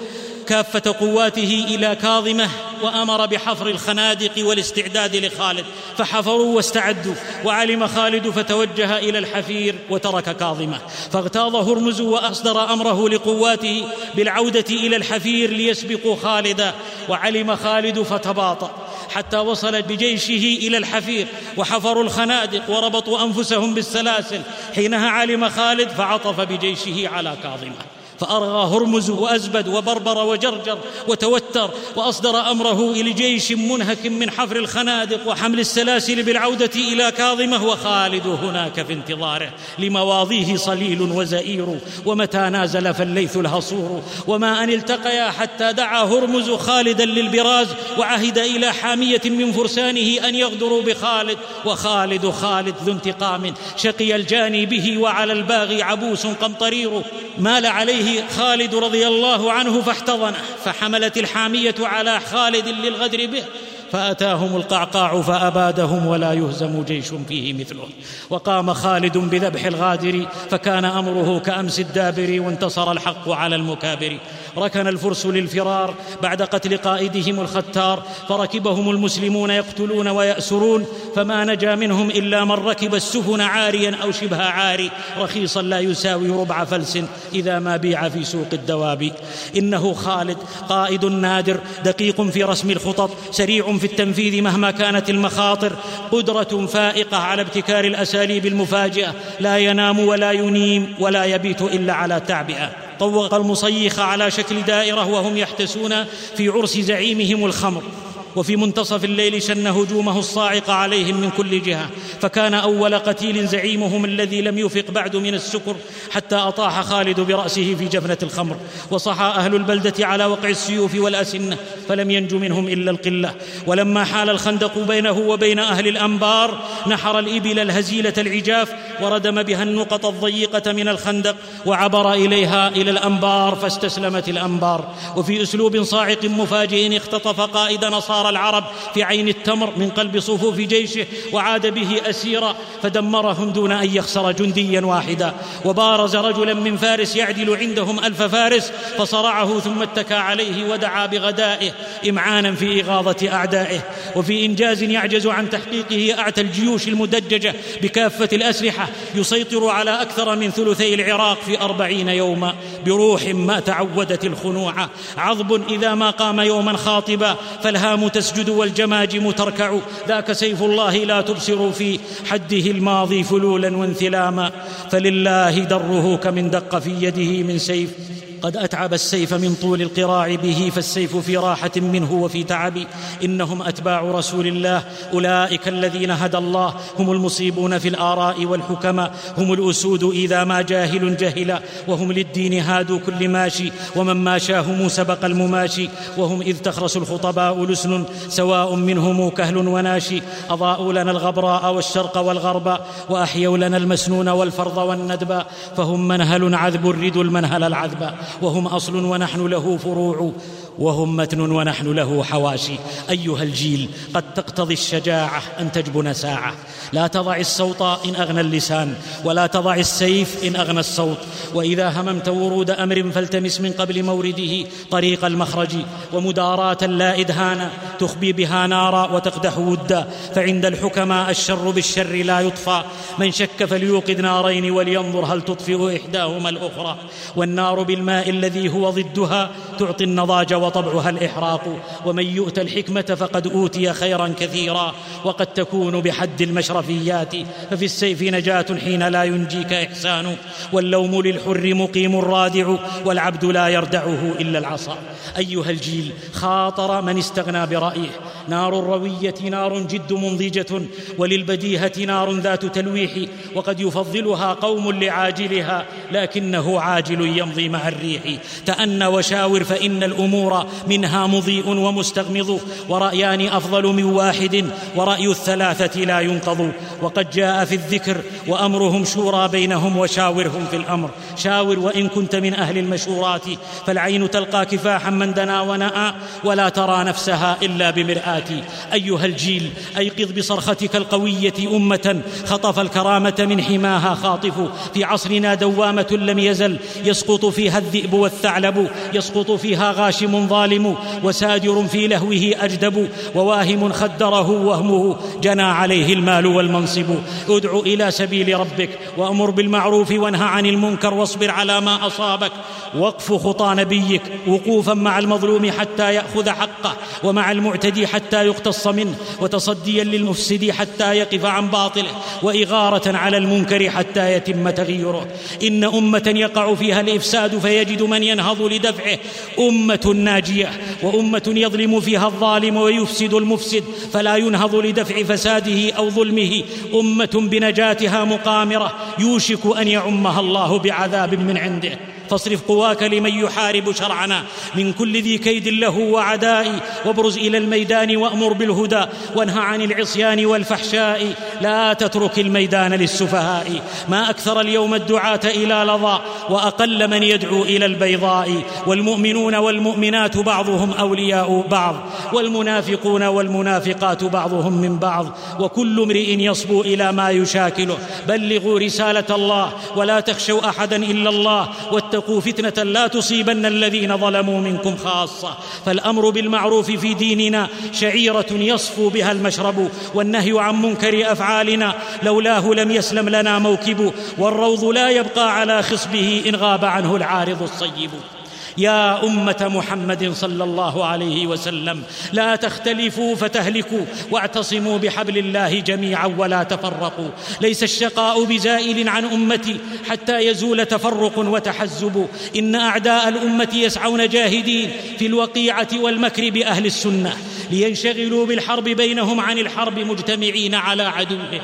كافة قواته إلى كاظمة وأمر بحفر الخنادق والاستعداد لخالد، فحفروا واستعدوا، وعلم خالد فتوجه إلى الحفير وترك كاظمة. فاغتاظ هرمز وأصدر أمره لقواته بالعودة إلى الحفير ليسبقوا خالدا، وعلم خالد فتباطأ حتى وصل بجيشه إلى الحفير وحفروا الخنادق وربطوا أنفسهم بالسلاسل. حينها علم خالد فعطف بجيشه على كاظمة، فأرغى هرمز وأزبد وبربر وجرجر وتوتر، وأصدر أمره إلى جيش منهك من حفر الخنادق وحمل السلاسل بالعودة إلى كاظمة، وخالد هناك في انتظاره. لمواضيه صليل وزئير، ومتى نازل فالليث الهصور. وما أن التقيا حتى دعا هرمز خالدا للبراز، وعهد إلى حامية من فرسانه أن يغدروا بخالد. وخالد خالد ذو انتقام، شقي الجاني به وعلى الباغي عبوس قمطرير. مال عليه خالد رضي الله عنه فاحتضنه، فحملت الحامية على خالد للغدر به، فأتاهم القعقاع فأبادهم، ولا يهزم جيش فيه مثله. وقام خالد بذبح الغادر، فكان أمره كأمس الدابر، وانتصر الحق على المكابر. ركن الفرس للفرار بعد قتل قائدهم الختار، فركبهم المسلمون يقتلون ويأسرون، فما نجا منهم إلا من ركب السفن عاريا أو شبه عاري، رخيصا لا يساوي ربع فلس إذا ما بيع في سوق الدواب. إنه خالد قائد نادر، دقيق في رسم الخطط، سريع في التنفيذ مهما كانت المخاطر، قدرة فائقة على ابتكار الأساليب المفاجئة، لا ينام ولا ينيم ولا يبيت إلا على تعبئة. طوق المصيخ على شكل دائرة وهم يحتسون في عرس زعيمهم الخمر، وفي منتصف الليل شن هجومه الصاعق عليهم من كل جهة، فكان أول قتيل زعيمهم الذي لم يفق بعد من السكر، حتى أطاح خالد برأسه في جفنة الخمر. وصحى أهل البلدة على وقع السيوف والأسنة، فلم ينج منهم إلا القلة. ولما حال الخندق بينه وبين أهل الأنبار، نحر الإبل الهزيلة العجاف وردم بها النقط الضيقة من الخندق، وعبر إليها إلى الأنبار، فاستسلمت الأنبار. وفي أسلوب صاعق مفاجئ اختطف قائد نصارى العرب في عين التمر من قلب صفوف جيشه، وعاد به أسيرا، فدمرهم دون أن يخسر جنديا واحدا. وبارز رجلا من فارس يعدل عندهم ألف فارس، فصرعه ثم اتكى عليه ودعا بغدائه، إمعانا في إغاظة أعدائه، وفي إنجاز يعجز عن تحقيقه أعتى الجيوش المدججة بكافة الأسلحة، يسيطر على أكثر من ثلثي العراق في أربعين يوما، بروح ما تعودت الخنوع، عضب إذا ما قام يوما خاطبا، فالهام تسجد والجماجم تركع. ذاك سيف الله لا تبصر في حده الماضي فلولا وانثلاما، فلله دره كمن دق في يده من سيف. قد أتعب السيف من طول القراع به، فالسيف في راحة منه وفي تعب. إنهم أتباع رسول الله، أولئك الذين هدى الله، هم المصيبون في الآراء والحكماء، هم الأسود إذا ما جاهل جهلا، وهم للدين هادوا كل ماشي، ومن ماشاهم سبق المماشي. وهم إذ تخرس الخطباء لسن، سواء منهم كهل وناشي، أضاءوا لنا الغبراء والشرق والغرب، وأحيوا لنا المسنون والفرض والندب. فهم منهل عذب الرد المنهل العذب، وهم أصل ونحن له فروع، وهم متن ونحن له حواشي. أيها الجيل، قد تقتضي الشجاعة أن تجبن ساعة، لا تضع الصوت إن أغنى اللسان، ولا تضع السيف إن أغنى الصوت. وإذا هممت ورود أمر فالتمس من قبل مورده طريق المخرج، ومداراة لا إدهانا تخبي بها نارا وتقدح ودا. فعند الحكماء الشر بالشر لا يطفى، من شك فليوقد نارين ولينظر هل تطفئ إحداهما الأخرى. والنار بالماء الذي هو ضدها تعطي النضاج وطبعها الإحراق، ومن يؤت الحكمة فقد أوتي خيرا كثيرا. وقد تكون بحد المشرفيات، ففي السيف نجاة حين لا ينجيك إحسان، واللوم للحر مقيم رادع، والعبد لا يردعه إلا العصا. أيها الجيل، خاطر من استغنى برأيه. نار الروية نار جد منضجة، وللبديهة نار ذات تلويح، وقد يفضلها قوم لعاجلها، لكنه عاجل يمضي مع الريح. تأن وشاور فإن الأمور منها مضيء ومستغمض، ورأيان أفضل من واحد، ورأي الثلاثة لا ينقض. وقد جاء في الذكر وأمرهم شورى بينهم، وشاورهم في الأمر. شاور وإن كنت من أهل المشورات، فالعين تلقى كفاحا من دنا ونأى، ولا ترى نفسها إلا بمرآة. أيها الجيل، أيقظ بصرختك القوية أمة خطف الكرامة من حماها خاطف. في عصرنا دوامة لم يزل يسقط فيها الذئب والثعلب، يسقط فيها غاشم ظالم، وسادر في لهوه أجدب، وواهم خدره وهمه جنى عليه المال والمنصب. ادع إلى سبيل ربك، وأمر بالمعروف وانهى عن المنكر، واصبر على ما أصابك. وقف خطى نبيك وقوفا مع المظلوم حتى يأخذ حقه، ومع المعتدي حتى يقتص منه، وتصديا للمفسد حتى يقف عن باطله، وإغارة على المنكر حتى يتم تغييره. إن أمة يقع فيها الإفساد فيجد من ينهض لدفعه، أمة ناجية. وأمة يظلم فيها الظالم ويفسد المفسد فلا ينهض لدفع فساده أو ظلمه، أمة بنجاتها مقامرة يوشك أن يعمها الله بعذاب من عنده. فاصرف قواك لمن يحارب شرعنا من كل ذي كيد له وعداء، وابرز إلى الميدان وأمر بالهدى، وانهى عن العصيان والفحشاء. لا تترك الميدان للسفهاء، ما أكثر اليوم الدعاة إلى لظى، وأقل من يدعو إلى البيضاء. والمؤمنون والمؤمنات بعضهم أولياء بعض، والمنافقون والمنافقات بعضهم من بعض، وكل امرئ يصبو إلى ما يشاكله. بلغوا رسالة الله ولا تخشوا أحدا إلا الله، واتقوا فتنة لا تصيبن الذين ظلموا منكم خاصة. فالأمر بالمعروف في ديننا شعيرة يصفو بها المشرب، والنهي عن منكر أفعالنا لولاه لم يسلم لنا موكب، والروض لا يبقى على خصبه إن غاب عنه العارض الصيب. يا أمة محمد صلى الله عليه وسلم، لا تختلفوا فتهلكوا، واعتصموا بحبل الله جميعا ولا تفرقوا. ليس الشقاء بزائل عن أمتي حتى يزول تفرق وتحزب. إن أعداء الأمة يسعون جاهدين في الوقيعة والمكر بأهل السنة، لينشغلوا بالحرب بينهم عن الحرب مجتمعين على عدوه.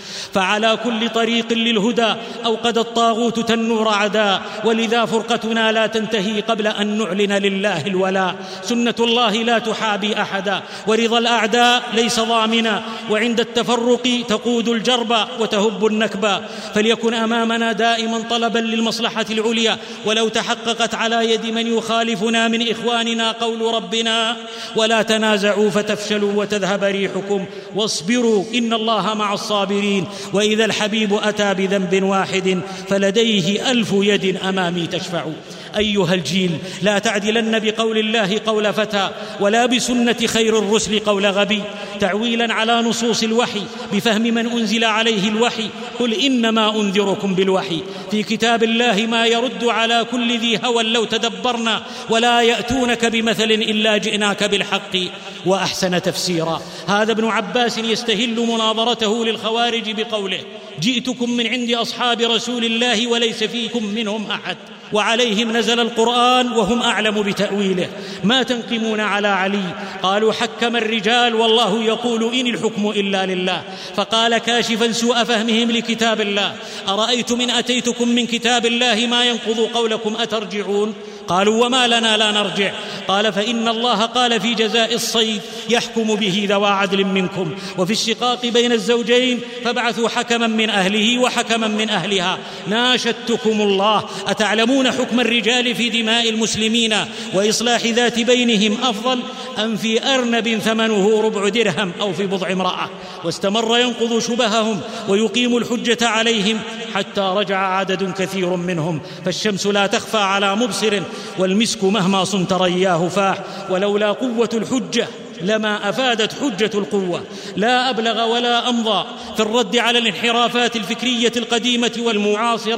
فعلى كل طريق للهدى أوقد الطاغوت تنور عداء، ولذا فرقتنا لا تنتهي قبل أن نعلن لله الولاء. سنة الله لا تحابي أحدا، ورضا الأعداء ليس ضامنا، وعند التفرق تقود الجرب وتهب النكبة. فليكن أمامنا دائما طلبا للمصلحة العليا، ولو تحققت على يد من يخالفنا من إخواننا قول ربنا: ولا تنازعوا فتفشلوا وتذهب ريحكم واصبروا إن الله مع الصابرين. وإذا الحبيب أتى بذنب واحد فلديه ألف يد أمامي تشفع. أيها الجيل، لا تعدلن بقول الله قول فتى، ولا بسنة خير الرسل قول غبي، تعويلا على نصوص الوحي بفهم من أنزل عليه الوحي. قل إنما أنذركم بالوحي. في كتاب الله ما يرد على كل ذي هوى لو تدبرنا، ولا يأتونك بمثل إلا جئناك بالحق وأحسن تفسيرا. هذا ابن عباس يستهل مناظرته للخوارج بقوله: جئتكم من عند أصحاب رسول الله وليس فيكم منهم أحد، وعليهم نزل القرآن وهم أعلم بتأويله. ما تنقمون على علي؟ قالوا: حكم الرجال والله يقول إن الحكم إلا لله. فقال كاشفا سوء فهمهم لكتاب الله: أرأيتم إن أتيتكم من كتاب الله ما ينقض قولكم أترجعون؟ قالوا: وما لنا لا نرجع؟ قال: فإن الله قال في جزاء الصيد: يحكم به ذوى عدل منكم، وفي الشقاق بين الزوجين فابعثوا حكما من أهله وحكما من أهلها. ناشدتكم الله، أتعلمون حكم الرجال في دماء المسلمين وإصلاح ذات بينهم أفضل أم في أرنب ثمنه ربع درهم أو في بضع امرأة؟ واستمر ينقض شبههم ويقيم الحجة عليهم حتى رجع عدد كثير منهم. فالشمس لا تخفى على مبصر، والمسك مهما صنت رياه فاح. ولولا قوة الحجة لما أفادت حجة القوة. لا أبلغ ولا أمضى في الرد على الانحرافات الفكرية القديمة والمعاصرة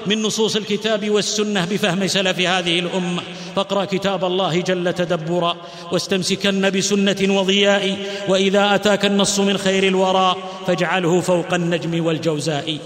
من نصوص الكتاب والسنة بفهم سلف هذه الأمة، فاقرأ كتاب الله جل تدبرا واستمسكن بسنة وضياء، وإذا أتاك النص من خير الورى فاجعله فوق النجم والجوزاء.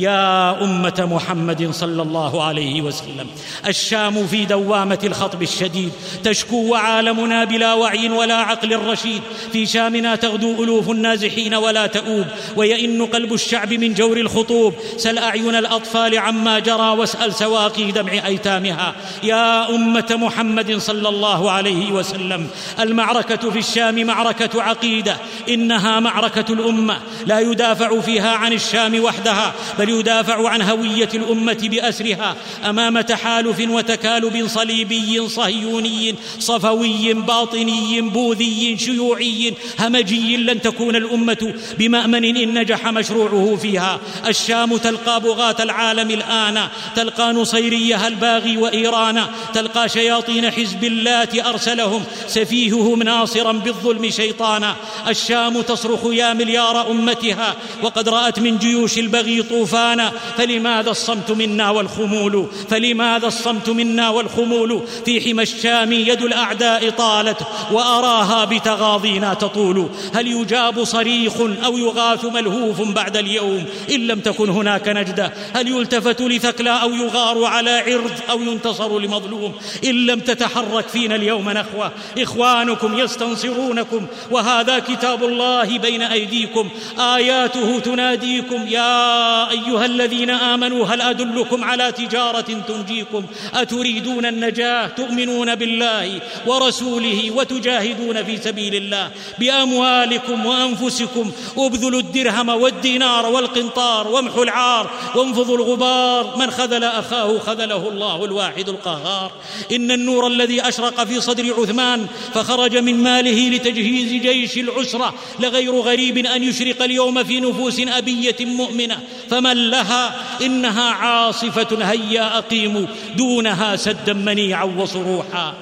يا أمة محمد صلى الله عليه وسلم، الشام في دوامة الخطب الشديد تشكو وعالمنا بلا وعي ولا عقل رشيد. في شامنا تغدو ألوف النازحين ولا تؤوب، ويئن قلب الشعب من جور الخطوب. سل أعين الأطفال عما جرى واسأل سواقي دمع أيتامها. يا أمة محمد صلى الله عليه وسلم، المعركة في الشام معركة عقيدة، إنها معركة الأمة، لا يدافع فيها عن الشام وحدها بل يدافع عن هوية الأمة بأسرها أمام تحالف وتكالب صليبي صهيوني صفوي باطني بوذي شيوعي همجي. لن تكون الأمة بمأمن إن نجح مشروعه فيها. الشام تلقى بغاة العالم الآن، تلقى نصيريها الباغي وإيران، تلقى شياطين حزب الله أرسلهم سفيههم ناصرا بالظلم شيطانا. الشام تصرخ يا مليار أمتها وقد رأت من جيوش البغي طوفانا. فلماذا الصمت منا والخمول؟ فلماذا الصمت منا والخمول؟ في حمى الشام يد الأعداء طالت وأراها بتغاضينا تطول. هل يجاب صريخ أو يغاث ملهوف بعد اليوم إن لم تكن هناك نجدة؟ هل يلتفت لثكلى أو يغار على عرض أو ينتصر لمظلوم إن لم تتحرك فينا اليوم نخوة؟ إخوانكم يستنصرونكم وهذا كتاب الله بين أيديكم، آياته تناديكم. يا أيها الذين آمنوا هل أدلكم على تجارة تنجيكم؟ أتريدون النجاة؟ تؤمنون بالله ورسوله وتجاهدون في سبيل الله بأموالكم وأنفسكم. ابذلوا الدرهم والدينار والقنطار وامحوا العار وانفضوا الغبار. من خذل أخاه خذله الله الواحد القهار. إن النور الذي أشرق في صدر عثمان فخرج من ماله لتجهيز جيش العسرة لغير غريب أن يشرق اليوم في نفوس أبية مؤمنة. فمن لها إنها عاصفة هيا أقيموا دونها سدا منيعا وصروحا.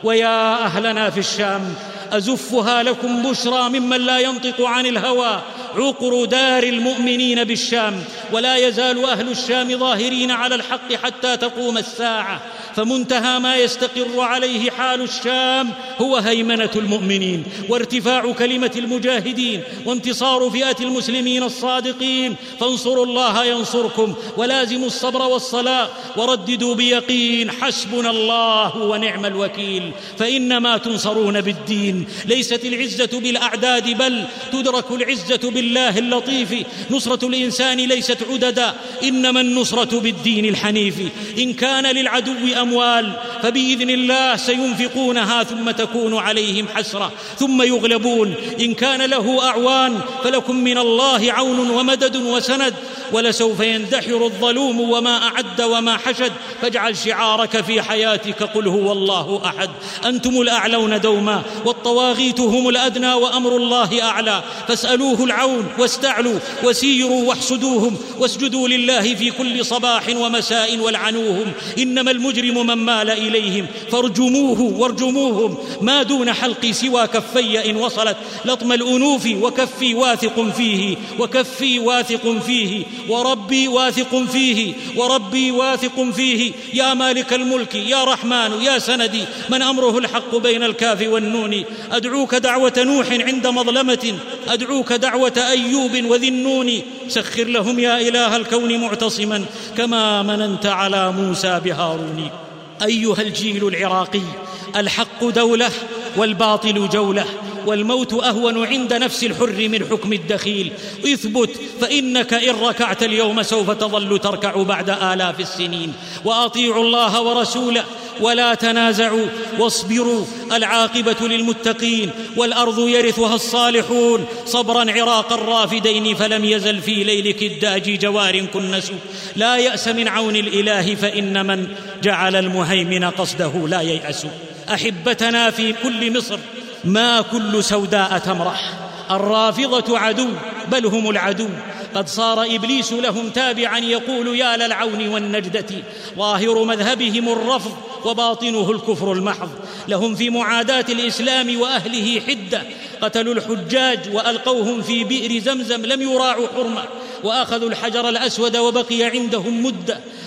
ويا أهلنا في الشام أزفها لكم بشرى ممن لا ينطق عن الهوى. عقر دار المؤمنين بالشام، ولا يزال أهل الشام ظاهرين على الحق حتى تقوم الساعة. فمنتهى ما يستقر عليه حال الشام هو هيمنة المؤمنين وارتفاع كلمة المجاهدين وانتصار فئة المسلمين الصادقين. فانصروا الله ينصركم ولازموا الصبر والصلاة ورددوا بيقين حسبنا الله ونعم الوكيل. فإنما تنصرون بالدين، ليست العزة بالأعداد بل تدرك العزة بالله اللطيف. نصرة الإنسان ليست عددا، إنما النصرة بالدين الحنيف. إن كان للعدو أموال فبإذن الله سينفقونها ثم تكون عليهم حسرة ثم يغلبون. إن كان له أعوان فلكم من الله عون ومدد وسند. ولسوف يندحر الظلوم وما أعد وما حشد. فاجعل شعارك في حياتك قل هو الله أحد. أنتم الأعلون دوما والطواغيت هم الأدنى وأمر الله أعلى. فاسألوه العون واستعلوا وسيروا واحسدوهم واسجدوا لله في كل صباح ومساء والعنوهم. إنما المجرم من مال إليهم فارجموه وارجموهم. ما دون حلقي سوى كفي إن وصلت لطم الأنوف وكفي واثق فيه وكفي واثق فيه وربي واثق فيه وربي واثق فيه. يا مالك الملك يا رحمن يا سندي من أمره الحق بين الكاف والنون. أدعوك دعوة نوح عند مظلمة، أدعوك دعوة أيوب وذي النون. سخر لهم يا إله الكون معتصما كما مننت على موسى بهارون. أيها الجيل العراقي، الحق دولة والباطل جولة، والموت أهون عند نفس الحر من حكم الدخيل. اثبت فإنك إن ركعت اليوم سوف تظل تركع بعد آلاف السنين. وأطيعوا الله ورسوله ولا تنازعوا واصبروا، العاقبة للمتقين والأرض يرثها الصالحون. صبرا عراق الرافدين فلم يزل في ليلك الداج جوار كنس. لا يأس من عون الإله فإن من جعل المهيمن قصده لا ييأس. أحبتنا في كل مصر ما كل سوداء تمرح. الرافضة عدو بل هم العدو. قد صار إبليس لهم تابعا يقول يا للعون والنجدة. ظاهر مذهبهم الرفض وباطنه الكفر المحض. لهم في معاداة الإسلام وأهله حدة. قتلوا الحجاج وألقوهم في بئر زمزم لم يراعوا حرمة، وأخذوا الحجر الأسود وبقي عندهم مدة.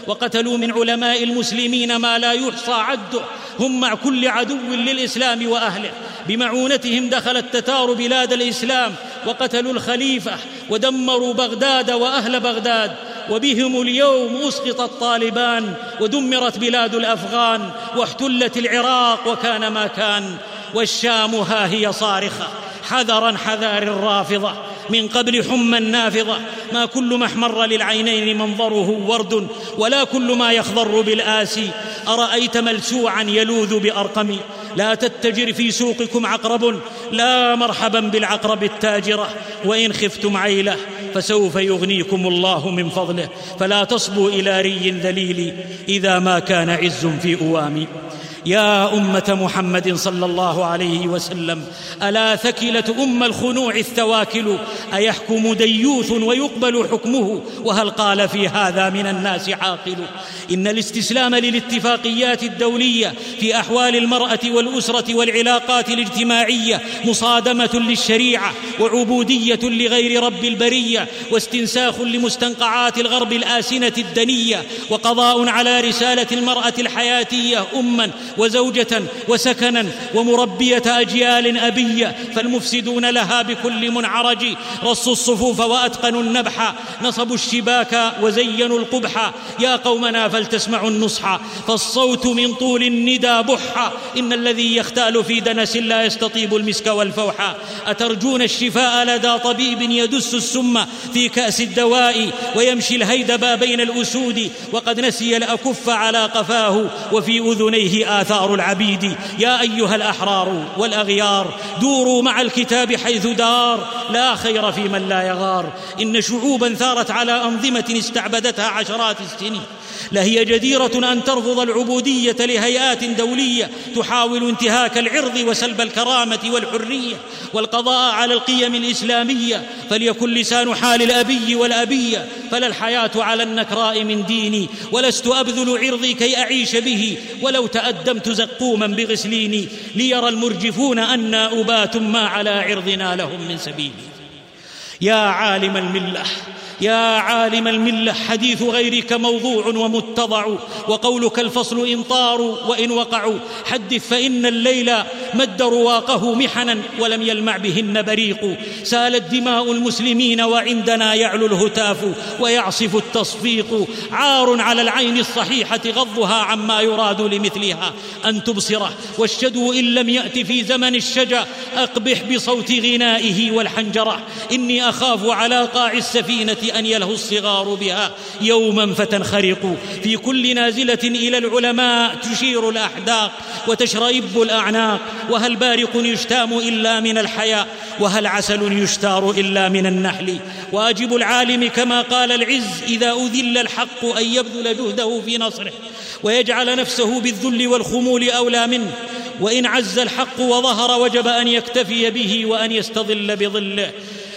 وقتلوا من علماء المسلمين ما لا يحصى عده، هم مع كل عدو للإسلام وأهله. بمعونتهم دخل التتار بلاد الإسلام وقتلوا الخليفة ودمروا بغداد وأهل بغداد، وبهم اليوم أسقط الطالبان ودمرت بلاد الأفغان واحتلت العراق وكان ما كان، والشام ها هي صارخة حذرا حذار الرافضة من قبل حمى النافضة. ما كل ما احمر للعينين منظره ورد، ولا كل ما يخضر بالآسي. أرأيت ملسوعا يلوذ بأرقم، لا تتجر في سوقكم عقرب، لا مرحبا بالعقرب التاجرة. وإن خفتم عيلة فسوف يغنيكم الله من فضله، فلا تصبوا إلى ري ذليل إذا ما كان عز في أوامي. يا أمة محمد صلى الله عليه وسلم، ألا ثكلة أم الخنوع الثواكل، أيحكم ديوث ويقبل حكمه، وهل قال في هذا من الناس عاقل؟ إن الاستسلام للاتفاقيات الدولية في أحوال المرأة والأسرة والعلاقات الاجتماعية مصادمة للشريعة وعبودية لغير رب البرية، واستنساخ لمستنقعات الغرب الآسنة الدنية، وقضاء على رسالة المرأة الحياتية أماً وزوجة وسكنا ومربية أجيال أبية. فالمفسدون لها بكل منعرج رصوا الصفوف وأتقنوا النبح، نصبوا الشباك وزينوا القبح. يا قومنا فلتسمعوا النصح، فالصوت من طول الندى بح. إن الذي يختال في دنس لا يستطيب المسك والفوح. أترجون الشفاء لدى طبيب يدس السم في كأس الدواء، ويمشي الهيدبا بين الأسود، وقد نسي الأكف على قفاه، وفي أذنيه آثار العبيد. يا أيها الأحرار والأغيار، دوروا مع الكتاب حيث دار، لا خير في من لا يغار. إن شعوبا ثارت على أنظمة استعبدتها عشرات السنين، لهي جديرة أن ترفض العبودية لهيئات دولية تحاول انتهاك العرض وسلب الكرامة والحرية والقضاء على القيم الإسلامية. فليكن لسان حال الأبي والأبية، فلا الحياة على النكراء من ديني، ولست أبذل عرضي كي أعيش به، ولو تأدمت زقوما بغسليني، ليرى المرجفون أنا أبات ما على عرضنا لهم من سبيل. يا عالم الملة، يا عالم الملة، حديث غيرك موضوع ومتضع، وقولك الفصل إن طاروا وإن وقعوا. حدث فإن الليل مد رواقه محنا ولم يلمع بهن بريق. سالت دماء المسلمين وعندنا يعلو الهتاف ويعصف التصفيق. عار على العين الصحيحة غضها عما يراد لمثلها أن تبصره، والشدو إن لم يأت في زمن الشجا أقبح بصوت غنائه والحنجرة. إني أخاف على قاع السفينة أن يلهو الصغار بها يوما فتنخرق. في كل نازلة إلى العلماء تشير الأحداق وتشرئب الأعناق. وهل بارق يشتام إلا من الحياء، وهل عسل يشتار إلا من النحل. واجب العالم كما قال العز إذا أذل الحق أن يبذل جهده في نصره، ويجعل نفسه بالذل والخمول أولى منه. وإن عز الحق وظهر وجب أن يكتفي به وأن يستظل بظله.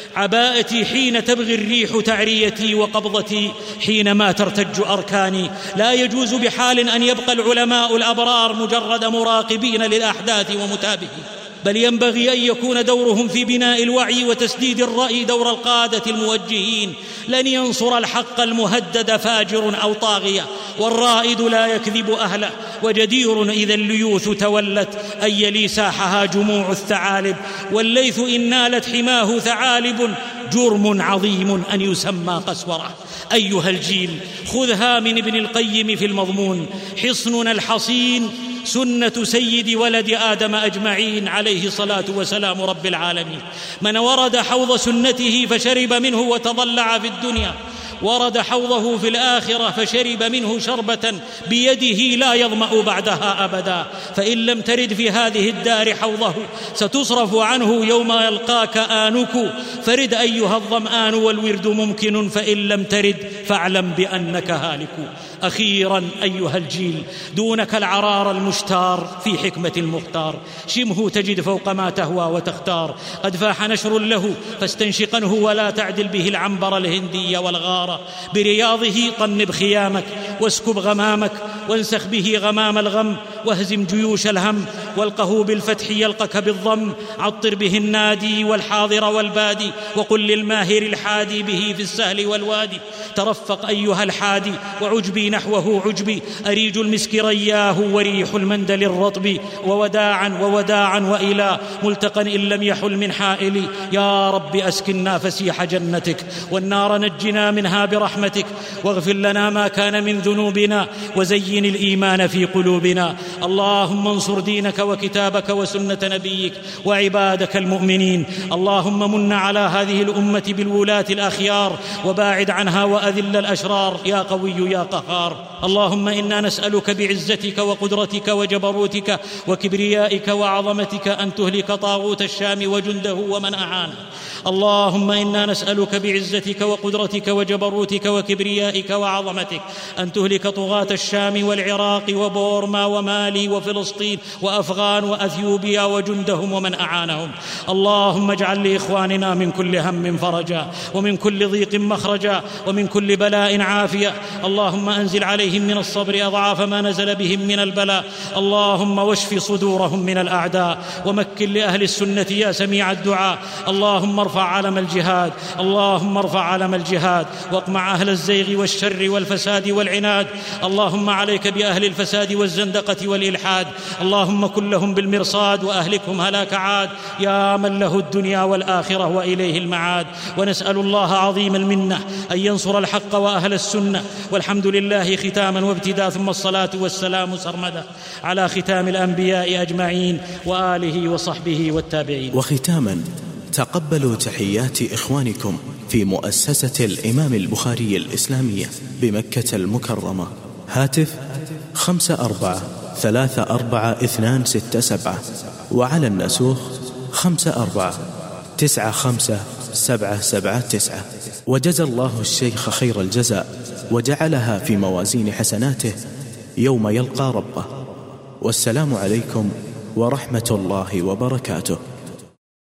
عباءتي حين تبغي الريح تعريتي، وقبضتي حينما ترتج أركاني. لا يجوز بحال أن يبقى العلماء الأبرار مجرد مراقبين للأحداث ومتابعين، بل ينبغي أن يكون دورهم في بناء الوعي وتسديد الرأي دور القادة الموجهين. لن ينصر الحق المهدد فاجر أو طاغية، والرائد لا يكذب أهله. وجدير إذا الليوث تولت أن يلي ساحها جموع الثعالب، والليث إن نالت حماه ثعالب جرم عظيم أن يسمى قسورة. أيها الجيل، خذها من ابن القيم في المضمون. حصننا الحصين سنة سيد ولد آدم أجمعين عليه صلاة وسلام رب العالمين. من ورد حوض سنته فشرب منه وتضلع في الدنيا، ورد حوضه في الآخرة فشرب منه شربة بيده لا يظمأ بعدها أبدا. فإن لم ترد في هذه الدار حوضه ستصرف عنه يوم يلقاك آنك. فرد أيها الظمآن والورد ممكن، فإن لم ترد فاعلم بأنك هالك. أخيرا أيها الجيل، دونك العرار المشتار في حكمة المختار. شمه تجد فوق ما تهوى وتختار. قد فاح نشر له فاستنشقنه، ولا تعدل به العنبر الهندي والغارة. برياضه طنب خيامك واسكب غمامك، وانسخ به غمام الغم، واهزم جيوش الهم، والقه بالفتح يلقك بالضم، عطر به النادي والحاضر والبادي، وقل للماهر الحادي به في السهل والوادي. ترفق أيها الحادي وعجبي نحوه عجبي، أريج المسك رياه وريح المندل الرطب، ووداعا ووداعا وإلى ملتقى إن لم يحل من حائل. يا رب أسكننا فسيح جنتك، والنار نجنا منها برحمتك، واغفر لنا ما كان من ذنوبنا، وزين الإيمان في قلوبنا. اللهم انصر دينك وكتابك وسنة نبيك وعبادك المؤمنين. اللهم من على هذه الأمة بالولاة الأخيار، وباعد عنها وأذل الأشرار يا قوي يا قهار. اللهم إنا نسألك بعزتك وقدرتك وجبروتك وكبريائك وعظمتك أن تهلك طاغوت الشام وجنده ومن أعانه. اللهم إنا نسألك بعزتك وقدرتك وجبروتك وكبريائك وعظمتك أن تهلك طغاة الشام والعراق وبورما ومالي وفلسطين وأفغان وأثيوبيا وجندهم ومن أعانهم. اللهم اجعل لإخواننا من كل هم فرجا، ومن كل ضيق مخرجا، ومن كل بلاء عافية. اللهم أنزل عليهم من الصبر أضعاف ما نزل بهم من البلاء. اللهم واشف صدورهم من الأعداء، ومكن لأهل السنة يا سميع الدعاء. اللهم ارفع علم الجهاد، اللهم ارفع علم الجهاد، واقمع أهل الزيغ والشر والفساد والعناد. اللهم عليك بأهل الفساد والزندقة والإلحاد، اللهم كن لهم بالمرصاد وأهلكهم هلاك عاد، يا من له الدنيا والآخرة وإليه المعاد. ونسأل الله عظيم المنة أن ينصر الحق وأهل السنة. والحمد لله ختاما وابتداء، ثم الصلاة والسلام سرمدا على ختام الأنبياء أجمعين وآله وصحبه والتابعين. وختاما تقبلوا تحيات إخوانكم في مؤسسة الإمام البخاري الإسلامية بمكة المكرمة. هاتف خمسة أربعة ثلاثة أربعة اثنان ستة سبعة، وعلى النسوخ خمسة أربعة تسعة خمسة سبعة سبعة تسعة. وجزى الله الشيخ خير الجزاء، وجعلها في موازين حسناته يوم يلقى ربه. والسلام عليكم ورحمة الله وبركاته.